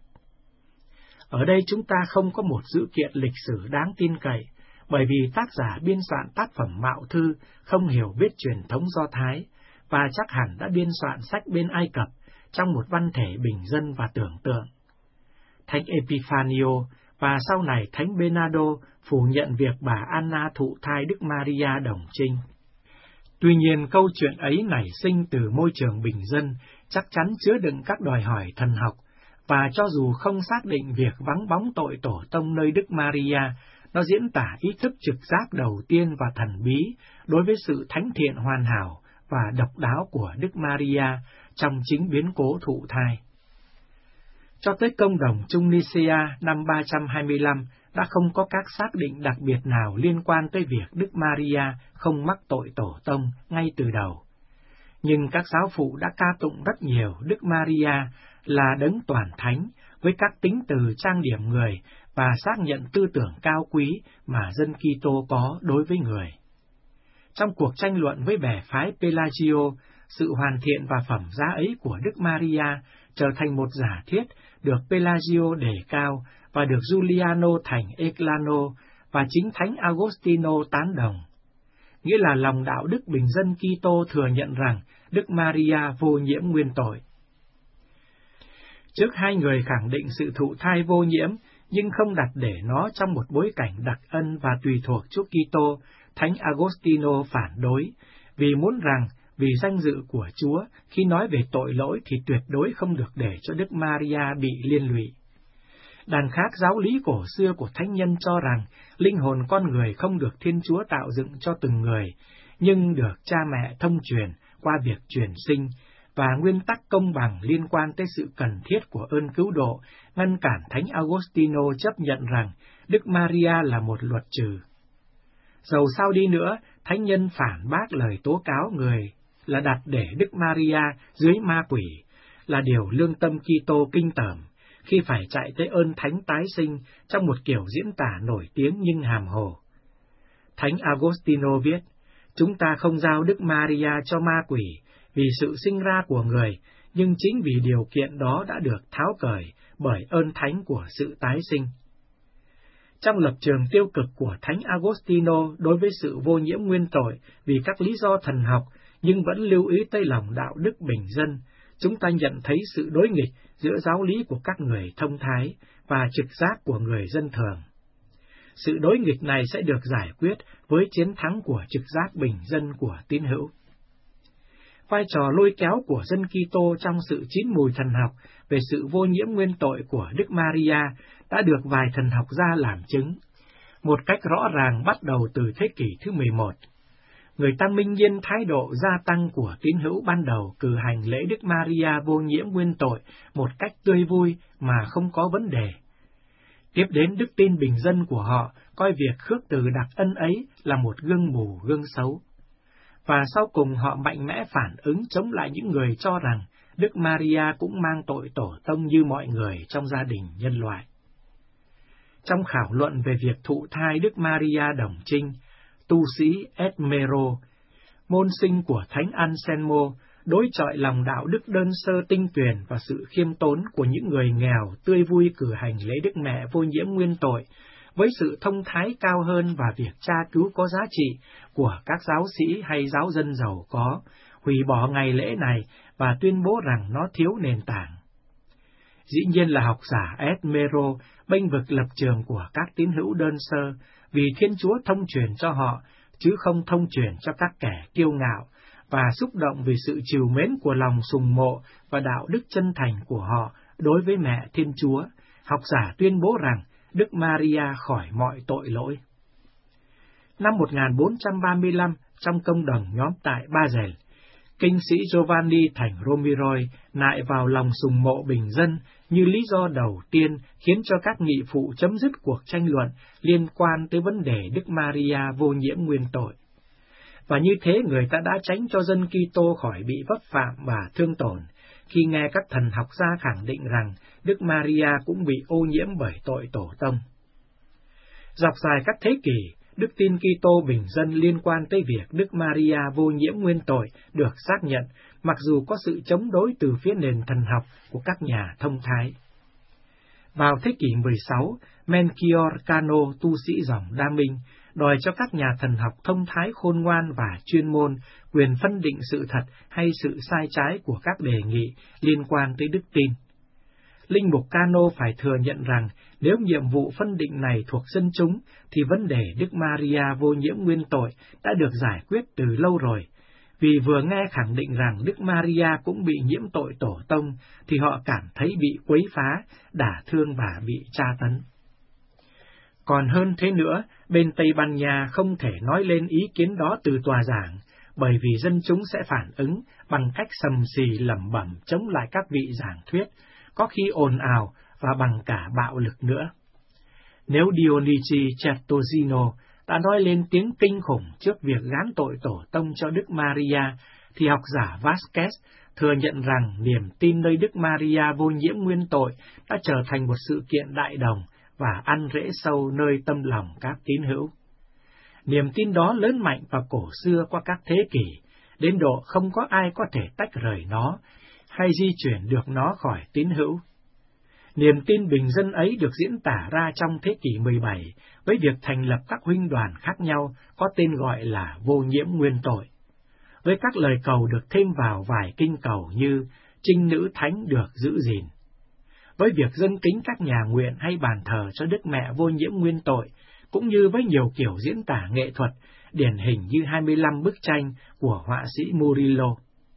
Ở đây chúng ta không có một dữ kiện lịch sử đáng tin cậy, bởi vì tác giả biên soạn tác phẩm Mạo Thư không hiểu biết truyền thống Do Thái, và chắc hẳn đã biên soạn sách bên Ai Cập trong một văn thể bình dân và tưởng tượng. Thánh Epifanio và sau này Thánh Bernardo phủ nhận việc bà Anna thụ thai Đức Maria đồng trinh. Tuy nhiên, câu chuyện ấy nảy sinh từ môi trường bình dân, chắc chắn chứa đựng các đòi hỏi thần học, và cho dù không xác định việc vắng bóng tội tổ tông nơi Đức Maria, nó diễn tả ý thức trực giác đầu tiên và thần bí đối với sự thánh thiện hoàn hảo và độc đáo của Đức Maria trong chính biến cố thụ thai. Cho tới công đồng Trung Nicaea năm ba trăm hai mươi lăm đã không có các xác định đặc biệt nào liên quan tới việc Đức Maria không mắc tội tổ tông ngay từ đầu. nhưng các giáo phụ đã ca tụng rất nhiều Đức Maria là đấng toàn thánh, với các tính từ trang điểm người và xác nhận tư tưởng cao quý mà dân Kitô có đối với người. Trong cuộc tranh luận với bè phái Pelagio, sự hoàn thiện và phẩm giá ấy của Đức Maria trở thành một giả thiết được Pelagio đề cao và được Giuliano thành Eclano và chính Thánh Agostino tán đồng. Nghĩa là lòng đạo đức bình dân Kitô thừa nhận rằng Đức Maria vô nhiễm nguyên tội. Trước hai người khẳng định sự thụ thai vô nhiễm, nhưng không đặt để nó trong một bối cảnh đặc ân và tùy thuộc Chúa Kitô, Thánh Agostino phản đối, vì muốn rằng vì danh dự của Chúa, khi nói về tội lỗi thì tuyệt đối không được để cho Đức Maria bị liên lụy. Đằng khác, giáo lý cổ xưa của thánh nhân cho rằng linh hồn con người không được Thiên Chúa tạo dựng cho từng người, nhưng được cha mẹ thông truyền qua việc truyền sinh, và nguyên tắc công bằng liên quan tới sự cần thiết của ơn cứu độ ngăn cản Thánh Agostino chấp nhận rằng Đức Maria là một luật trừ. Dầu sao đi nữa, thánh nhân phản bác lời tố cáo người là đặt để Đức Maria dưới ma quỷ, là điều lương tâm Kitô kinh tởm, khi phải chạy tới ơn thánh tái sinh trong một kiểu diễn tả nổi tiếng nhưng hàm hồ. Thánh Agostino viết, chúng ta không giao Đức Maria cho ma quỷ vì sự sinh ra của người, nhưng chính vì điều kiện đó đã được tháo cởi bởi ơn thánh của sự tái sinh. Trong lập trường tiêu cực của Thánh Agostino đối với sự vô nhiễm nguyên tội vì các lý do thần học, nhưng vẫn lưu ý tới lòng đạo đức bình dân, chúng ta nhận thấy sự đối nghịch giữa giáo lý của các người thông thái và trực giác của người dân thường. Sự đối nghịch này sẽ được giải quyết với chiến thắng của trực giác bình dân của tín hữu. Vai trò lôi kéo của dân Kitô trong sự chín mùi thần học về sự vô nhiễm nguyên tội của Đức Maria đã được vài thần học gia làm chứng, một cách rõ ràng bắt đầu từ thế kỷ thứ mười một. Người ta minh nhiên thái độ gia tăng của tín hữu ban đầu cử hành lễ Đức Maria vô nhiễm nguyên tội một cách tươi vui mà không có vấn đề. Tiếp đến, đức tin bình dân của họ coi việc khước từ đặc ân ấy là một gương mù gương xấu. Và sau cùng họ mạnh mẽ phản ứng chống lại những người cho rằng Đức Maria cũng mang tội tổ tông như mọi người trong gia đình nhân loại. Trong khảo luận về việc thụ thai Đức Maria đồng trinh, tu sĩ Esmero, môn sinh của Thánh Anselmo, đối chọi lòng đạo đức đơn sơ tinh tuyền và sự khiêm tốn của những người nghèo tươi vui cử hành lễ Đức Mẹ vô nhiễm nguyên tội, với sự thông thái cao hơn và việc tra cứu có giá trị của các giáo sĩ hay giáo dân giàu có, hủy bỏ ngày lễ này và tuyên bố rằng nó thiếu nền tảng. Dĩ nhiên là học giả Esmero bênh vực lập trường của các tín hữu đơn sơ, vì Thiên Chúa thông truyền cho họ, chứ không thông truyền cho các kẻ kiêu ngạo, và xúc động vì sự trìu mến của lòng sùng mộ và đạo đức chân thành của họ đối với mẹ Thiên Chúa. Học giả tuyên bố rằng Đức Maria khỏi mọi tội lỗi. Năm một nghìn bốn trăm ba mươi lăm, trong công đồng nhóm tại Basel, kinh sĩ Giovanni thành Romiroy nại vào lòng sùng mộ bình dân như lý do đầu tiên khiến cho các nghị phụ chấm dứt cuộc tranh luận liên quan tới vấn đề Đức Maria vô nhiễm nguyên tội. Và như thế người ta đã tránh cho dân Kitô khỏi bị vấp phạm và thương tổn, khi nghe các thần học gia khẳng định rằng Đức Maria cũng bị ô nhiễm bởi tội tổ tông. Dọc dài các thế kỷ, đức tin Kitô bình dân liên quan tới việc Đức Maria vô nhiễm nguyên tội được xác nhận, mặc dù có sự chống đối từ phía nền thần học của các nhà thông thái. Vào thế kỷ mười sáu, Melchior Cano, tu sĩ dòng Đa Minh, đòi cho các nhà thần học thông thái khôn ngoan và chuyên môn quyền phân định sự thật hay sự sai trái của các đề nghị liên quan tới đức tin. Linh mục Cano phải thừa nhận rằng nếu nhiệm vụ phân định này thuộc dân chúng, thì vấn đề Đức Maria vô nhiễm nguyên tội đã được giải quyết từ lâu rồi, vì vừa nghe khẳng định rằng Đức Maria cũng bị nhiễm tội tổ tông, thì họ cảm thấy bị quấy phá, đả thương và bị tra tấn. Còn hơn thế nữa, bên Tây Ban Nha không thể nói lên ý kiến đó từ tòa giảng, bởi vì dân chúng sẽ phản ứng bằng cách sầm xì lẩm bẩm chống lại các vị giảng thuyết, có khi ồn ào và bằng cả bạo lực nữa. Nếu Dionici Certosino đã nói lên tiếng kinh khủng trước việc gán tội tổ tông cho Đức Maria, thì học giả Vasquez thừa nhận rằng niềm tin nơi Đức Maria vô nhiễm nguyên tội đã trở thành một sự kiện đại đồng và ăn rễ sâu nơi tâm lòng các tín hữu. Niềm tin đó lớn mạnh và cổ xưa qua các thế kỷ, đến độ không có ai có thể tách rời nó hay di chuyển được nó khỏi tín hữu. Niềm tin bình dân ấy được diễn tả ra trong thế kỷ mười bảy với việc thành lập các huynh đoàn khác nhau có tên gọi là vô nhiễm nguyên tội, với các lời cầu được thêm vào vài kinh cầu như trinh nữ thánh được giữ gìn, với việc dâng kính các nhà nguyện hay bàn thờ cho Đức Mẹ vô nhiễm nguyên tội, cũng như với nhiều kiểu diễn tả nghệ thuật, điển hình như hai mươi lăm bức tranh của họa sĩ Murillo.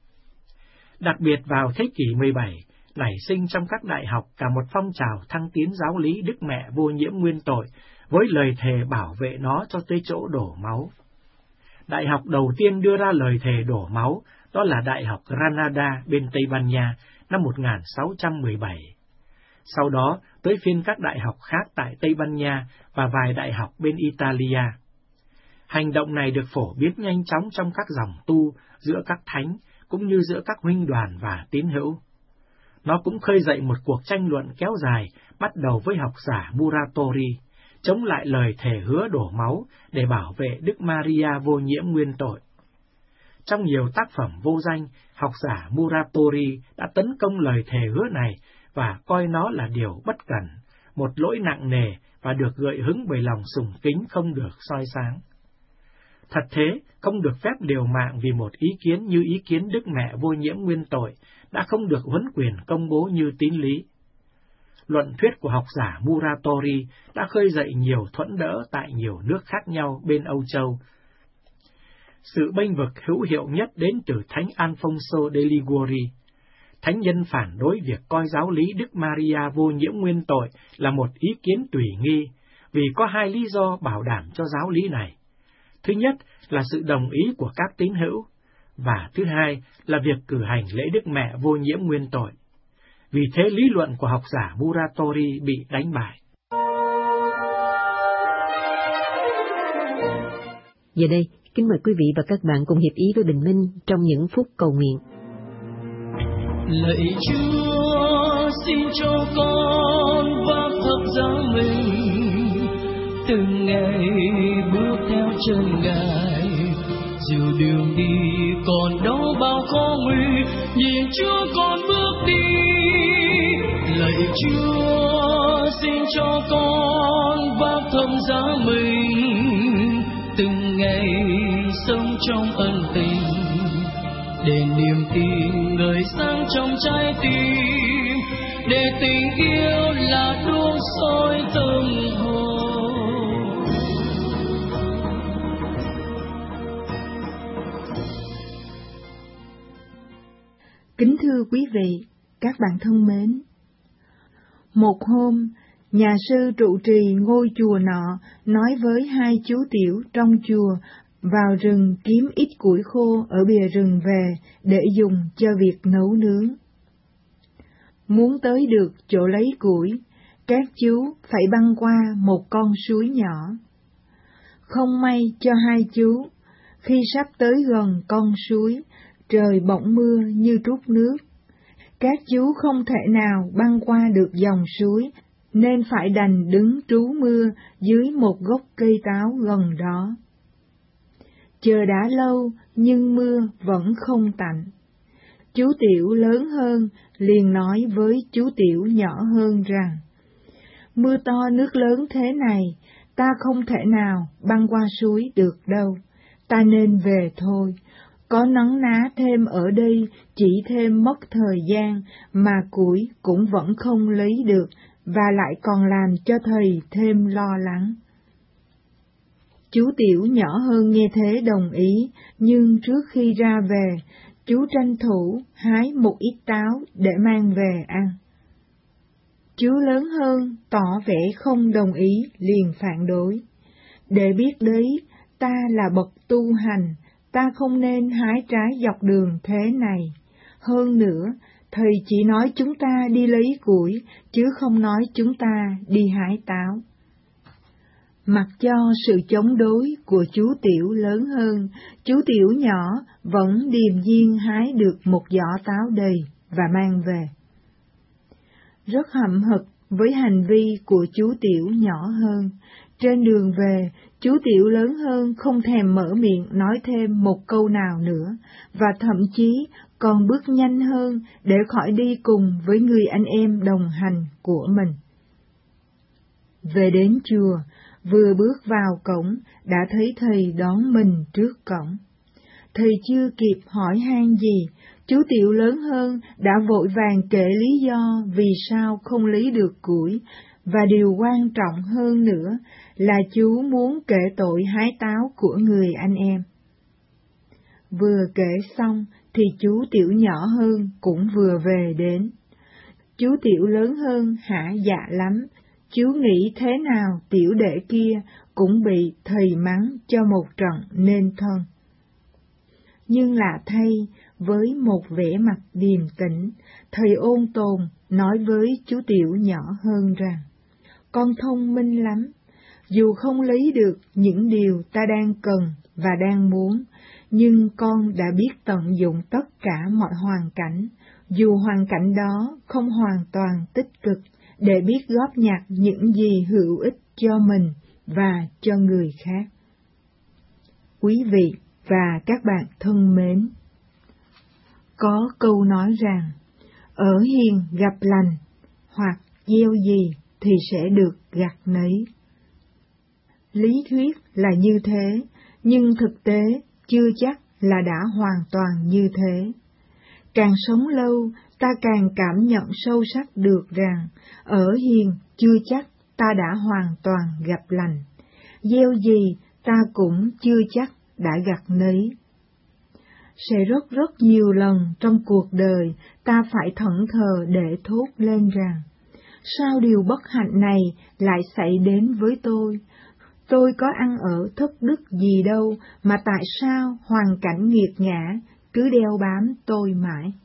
Đặc biệt vào thế kỷ mười bảy, nảy sinh trong các đại học cả một phong trào thăng tiến giáo lý Đức Mẹ vô nhiễm nguyên tội, với lời thề bảo vệ nó cho tới chỗ đổ máu. Đại học đầu tiên đưa ra lời thề đổ máu, đó là Đại học Granada bên Tây Ban Nha năm một nghìn sáu trăm mười bảy. Sau đó, tới phiên các đại học khác tại Tây Ban Nha và vài đại học bên Italia. Hành động này được phổ biến nhanh chóng trong các dòng tu, giữa các thánh, cũng như giữa các huynh đoàn và tín hữu. Nó cũng khơi dậy một cuộc tranh luận kéo dài, bắt đầu với học giả Muratori, chống lại lời thề hứa đổ máu để bảo vệ Đức Maria vô nhiễm nguyên tội. Trong nhiều tác phẩm vô danh, học giả Muratori đã tấn công lời thề hứa này và coi nó là điều bất cẩn, một lỗi nặng nề và được gợi hứng bởi lòng sùng kính không được soi sáng. Thật thế, không được phép liều mạng vì một ý kiến như ý kiến Đức Mẹ vô nhiễm nguyên tội đã không được huấn quyền công bố như tín lý. Luận thuyết của học giả Muratori đã khơi dậy nhiều thuẫn đỡ tại nhiều nước khác nhau bên Âu Châu. Sự bênh vực hữu hiệu nhất đến từ Thánh Alfonso de Liguori. Thánh nhân phản đối việc coi giáo lý Đức Maria vô nhiễm nguyên tội là một ý kiến tùy nghi, vì có hai lý do bảo đảm cho giáo lý này. Thứ nhất là sự đồng ý của các tín hữu, và thứ hai là việc cử hành lễ Đức Mẹ vô nhiễm nguyên tội. Vì thế lý luận của học giả Muratori bị đánh bại. Giờ đây, kính mời quý vị và các bạn cùng hiệp ý với Bình Minh trong những phút cầu nguyện. Lạy Chúa, xin cho con vác thập giá mình, từng ngày bước theo chân Ngài, dìu đường đi còn đâu bao khó nguy, nhìn Chúa con bước đi. Lạy Chúa, xin cho con vác thập giá mình, từng ngày sống trong ân tình, để niềm tin ngời sáng trong trái tim, để tình yêu là đuốc soi tâm hồn. Kính thưa quý vị, các bạn thân mến, một hôm, nhà sư trụ trì ngôi chùa nọ nói với hai chú tiểu trong chùa vào rừng kiếm ít củi khô ở bìa rừng về để dùng cho việc nấu nướng. Muốn tới được chỗ lấy củi, các chú phải băng qua một con suối nhỏ. Không may cho hai chú, khi sắp tới gần con suối, trời bỗng mưa như trút nước. Các chú không thể nào băng qua được dòng suối, nên phải đành đứng trú mưa dưới một gốc cây táo gần đó. Chờ đã lâu, nhưng mưa vẫn không tạnh. Chú tiểu lớn hơn liền nói với chú tiểu nhỏ hơn rằng, mưa to nước lớn thế này, ta không thể nào băng qua suối được đâu, ta nên về thôi. Có nấn ná thêm ở đây chỉ thêm mất thời gian, mà củi cũng vẫn không lấy được, và lại còn làm cho thầy thêm lo lắng. Chú tiểu nhỏ hơn nghe thế đồng ý, nhưng trước khi ra về, chú tranh thủ hái một ít táo để mang về ăn. Chú lớn hơn tỏ vẻ không đồng ý, liền phản đối. Để biết đấy, ta là bậc tu hành, ta không nên hái trái dọc đường thế này. Hơn nữa, thầy chỉ nói chúng ta đi lấy củi, chứ không nói chúng ta đi hái táo. Mặc cho sự chống đối của chú Tiểu lớn hơn, chú Tiểu nhỏ vẫn điềm nhiên hái được một giỏ táo đầy và mang về. Rất hậm hực với hành vi của chú Tiểu nhỏ hơn. Trên đường về, chú Tiểu lớn hơn không thèm mở miệng nói thêm một câu nào nữa, và thậm chí còn bước nhanh hơn để khỏi đi cùng với người anh em đồng hành của mình. Về đến chùa, vừa bước vào cổng, đã thấy thầy đón mình trước cổng. Thầy chưa kịp hỏi han gì, chú Tiểu lớn hơn đã vội vàng kể lý do vì sao không lấy được củi, và điều quan trọng hơn nữa là chú muốn kể tội hái táo của người anh em. Vừa kể xong thì chú Tiểu nhỏ hơn cũng vừa về đến. Chú Tiểu lớn hơn hả dạ lắm, chú nghĩ thế nào tiểu đệ kia cũng bị thầy mắng cho một trận nên thân. Nhưng lạ thay, với một vẻ mặt điềm tĩnh, thầy ôn tồn nói với chú Tiểu nhỏ hơn rằng, con thông minh lắm, dù không lấy được những điều ta đang cần và đang muốn, nhưng con đã biết tận dụng tất cả mọi hoàn cảnh, dù hoàn cảnh đó không hoàn toàn tích cực, để biết góp nhặt những gì hữu ích cho mình và cho người khác. Quý vị và các bạn thân mến, có câu nói rằng, ở hiền gặp lành, hoặc gieo gì thì sẽ được gặt nấy. Lý thuyết là như thế, nhưng thực tế chưa chắc là đã hoàn toàn như thế. Càng sống lâu, ta càng cảm nhận sâu sắc được rằng, ở hiền chưa chắc ta đã hoàn toàn gặp lành, gieo gì ta cũng chưa chắc đã gặt nấy. Sẽ rất rất nhiều lần trong cuộc đời ta phải thẫn thờ để thốt lên rằng, sao điều bất hạnh này lại xảy đến với tôi? Tôi có ăn ở thất đức gì đâu mà tại sao hoàn cảnh nghiệt ngã cứ đeo bám tôi mãi?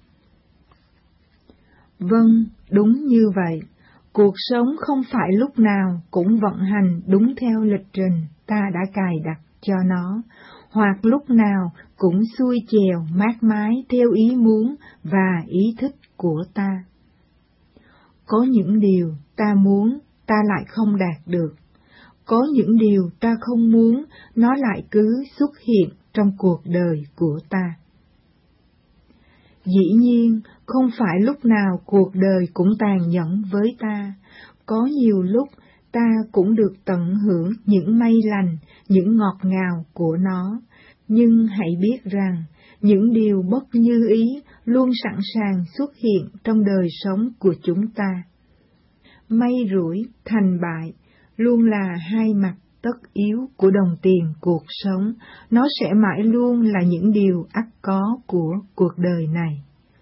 Vâng, đúng như vậy. Cuộc sống không phải lúc nào cũng vận hành đúng theo lịch trình ta đã cài đặt cho nó, hoặc lúc nào cũng xuôi chèo mát mái theo ý muốn và ý thích của ta. Có những điều ta muốn ta lại không đạt được, có những điều ta không muốn nó lại cứ xuất hiện trong cuộc đời của ta. Dĩ nhiên, không phải lúc nào cuộc đời cũng tàn nhẫn với ta, có nhiều lúc ta cũng được tận hưởng những may lành, những ngọt ngào của nó, nhưng hãy biết rằng, những điều bất như ý luôn sẵn sàng xuất hiện trong đời sống của chúng ta. May rủi, thành bại, luôn là hai mặt tất yếu của đồng tiền cuộc sống, nó sẽ mãi luôn là những điều ắt có của cuộc đời này.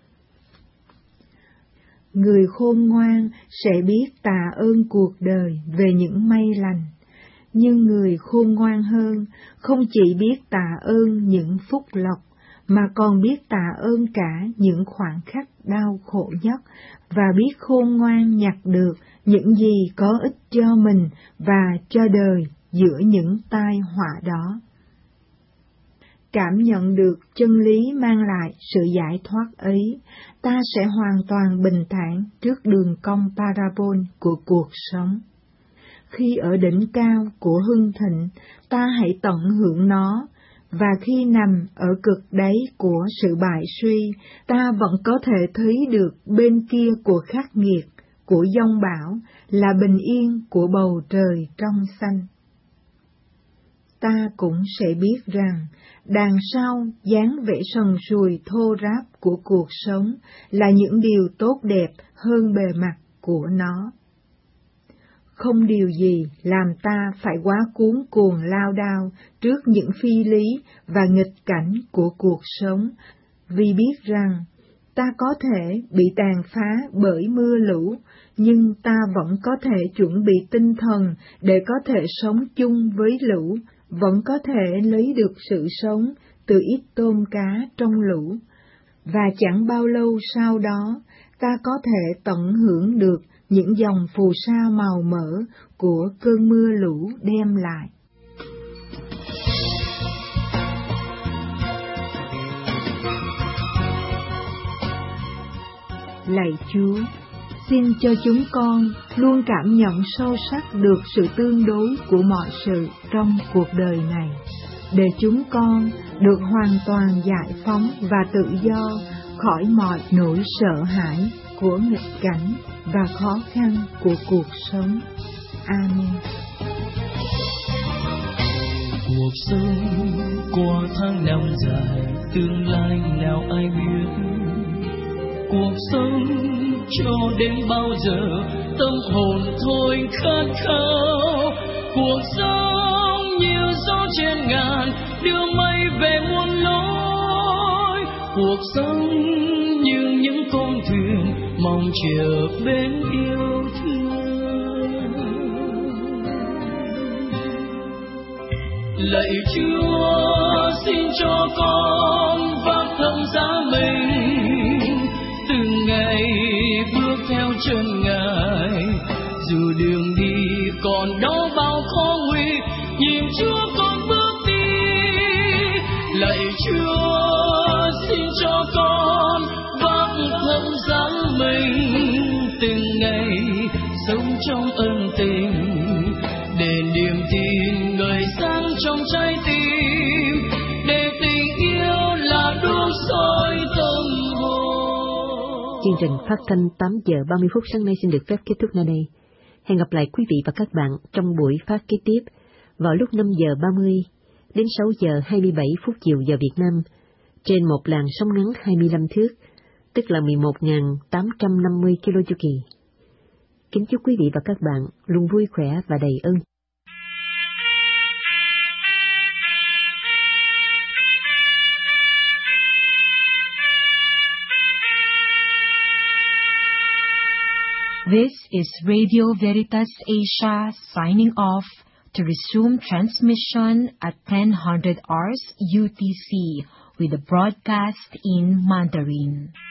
Người khôn ngoan sẽ biết tạ ơn cuộc đời về những may lành, nhưng người khôn ngoan hơn không chỉ biết tạ ơn những phúc lộc, mà còn biết tạ ơn cả những khoảnh khắc đau khổ nhất, và biết khôn ngoan nhặt được những gì có ích cho mình và cho đời giữa những tai họa đó. Cảm nhận được chân lý mang lại sự giải thoát ấy, ta sẽ hoàn toàn bình thản trước đường cong parabol của cuộc sống. Khi ở đỉnh cao của hưng thịnh, ta hãy tận hưởng nó, và khi nằm ở cực đáy của sự bại suy, ta vẫn có thể thấy được bên kia của khắc nghiệt, của giông bão, là bình yên của bầu trời trong xanh. Ta cũng sẽ biết rằng, đằng sau dáng vẻ sần sùi thô ráp của cuộc sống là những điều tốt đẹp hơn bề mặt của nó. Không điều gì làm ta phải quá cuống cuồng lao đao trước những phi lý và nghịch cảnh của cuộc sống, vì biết rằng ta có thể bị tàn phá bởi mưa lũ, nhưng ta vẫn có thể chuẩn bị tinh thần để có thể sống chung với lũ, vẫn có thể lấy được sự sống từ ít tôm cá trong lũ, và chẳng bao lâu sau đó ta có thể tận hưởng được những dòng phù sa màu mỡ của cơn mưa lũ đem lại. Lạy Chúa, xin cho chúng con luôn cảm nhận sâu sắc được sự tương đối của mọi sự trong cuộc đời này, để chúng con được hoàn toàn giải phóng và tự do khỏi mọi nỗi sợ hãi của nghịch cảnh và khó khăn của cuộc sống. Amen. Cuộc sống qua tháng năm dài, tương lai nào ai biết. Cuộc sống cho đến bao giờ, tâm hồn thôi khát khao. Cuộc sống như gió trên ngàn, đưa mây về muôn lối. Cuộc sống như những con thuyền mong chờ bên yêu thương. Lạy Chúa, xin cho con vác thập giá mình, từng ngày bước theo chân Ngài. Dù đường đi còn đó bao khó nguy, nhìn Chúa con bước đi. Lạy Chúa, xin cho con vác thập giá mình, từng ngày sống trong ân tình, để niềm tin ngời sáng trong trái tim, để tình yêu là đuốc soi tâm hồn. Chương trình phát thanh tám giờ ba mươi phút sáng nay xin được phép kết thúc nơi đây. Hẹn gặp lại quý vị và các bạn trong buổi phát kế tiếp vào lúc năm giờ ba mươi đến sáu giờ hai mươi bảy phút chiều giờ Việt Nam trên một làn sóng ngắn hai mươi lăm thước, tức là mười một nghìn tám trăm năm mươi ki lô chu kỳ. Kính chúc quý vị và các bạn luôn vui khỏe và đầy ơn. This is Radio Veritas Asia signing off to resume transmission at ten hundred hours U T C with the broadcast in Mandarin.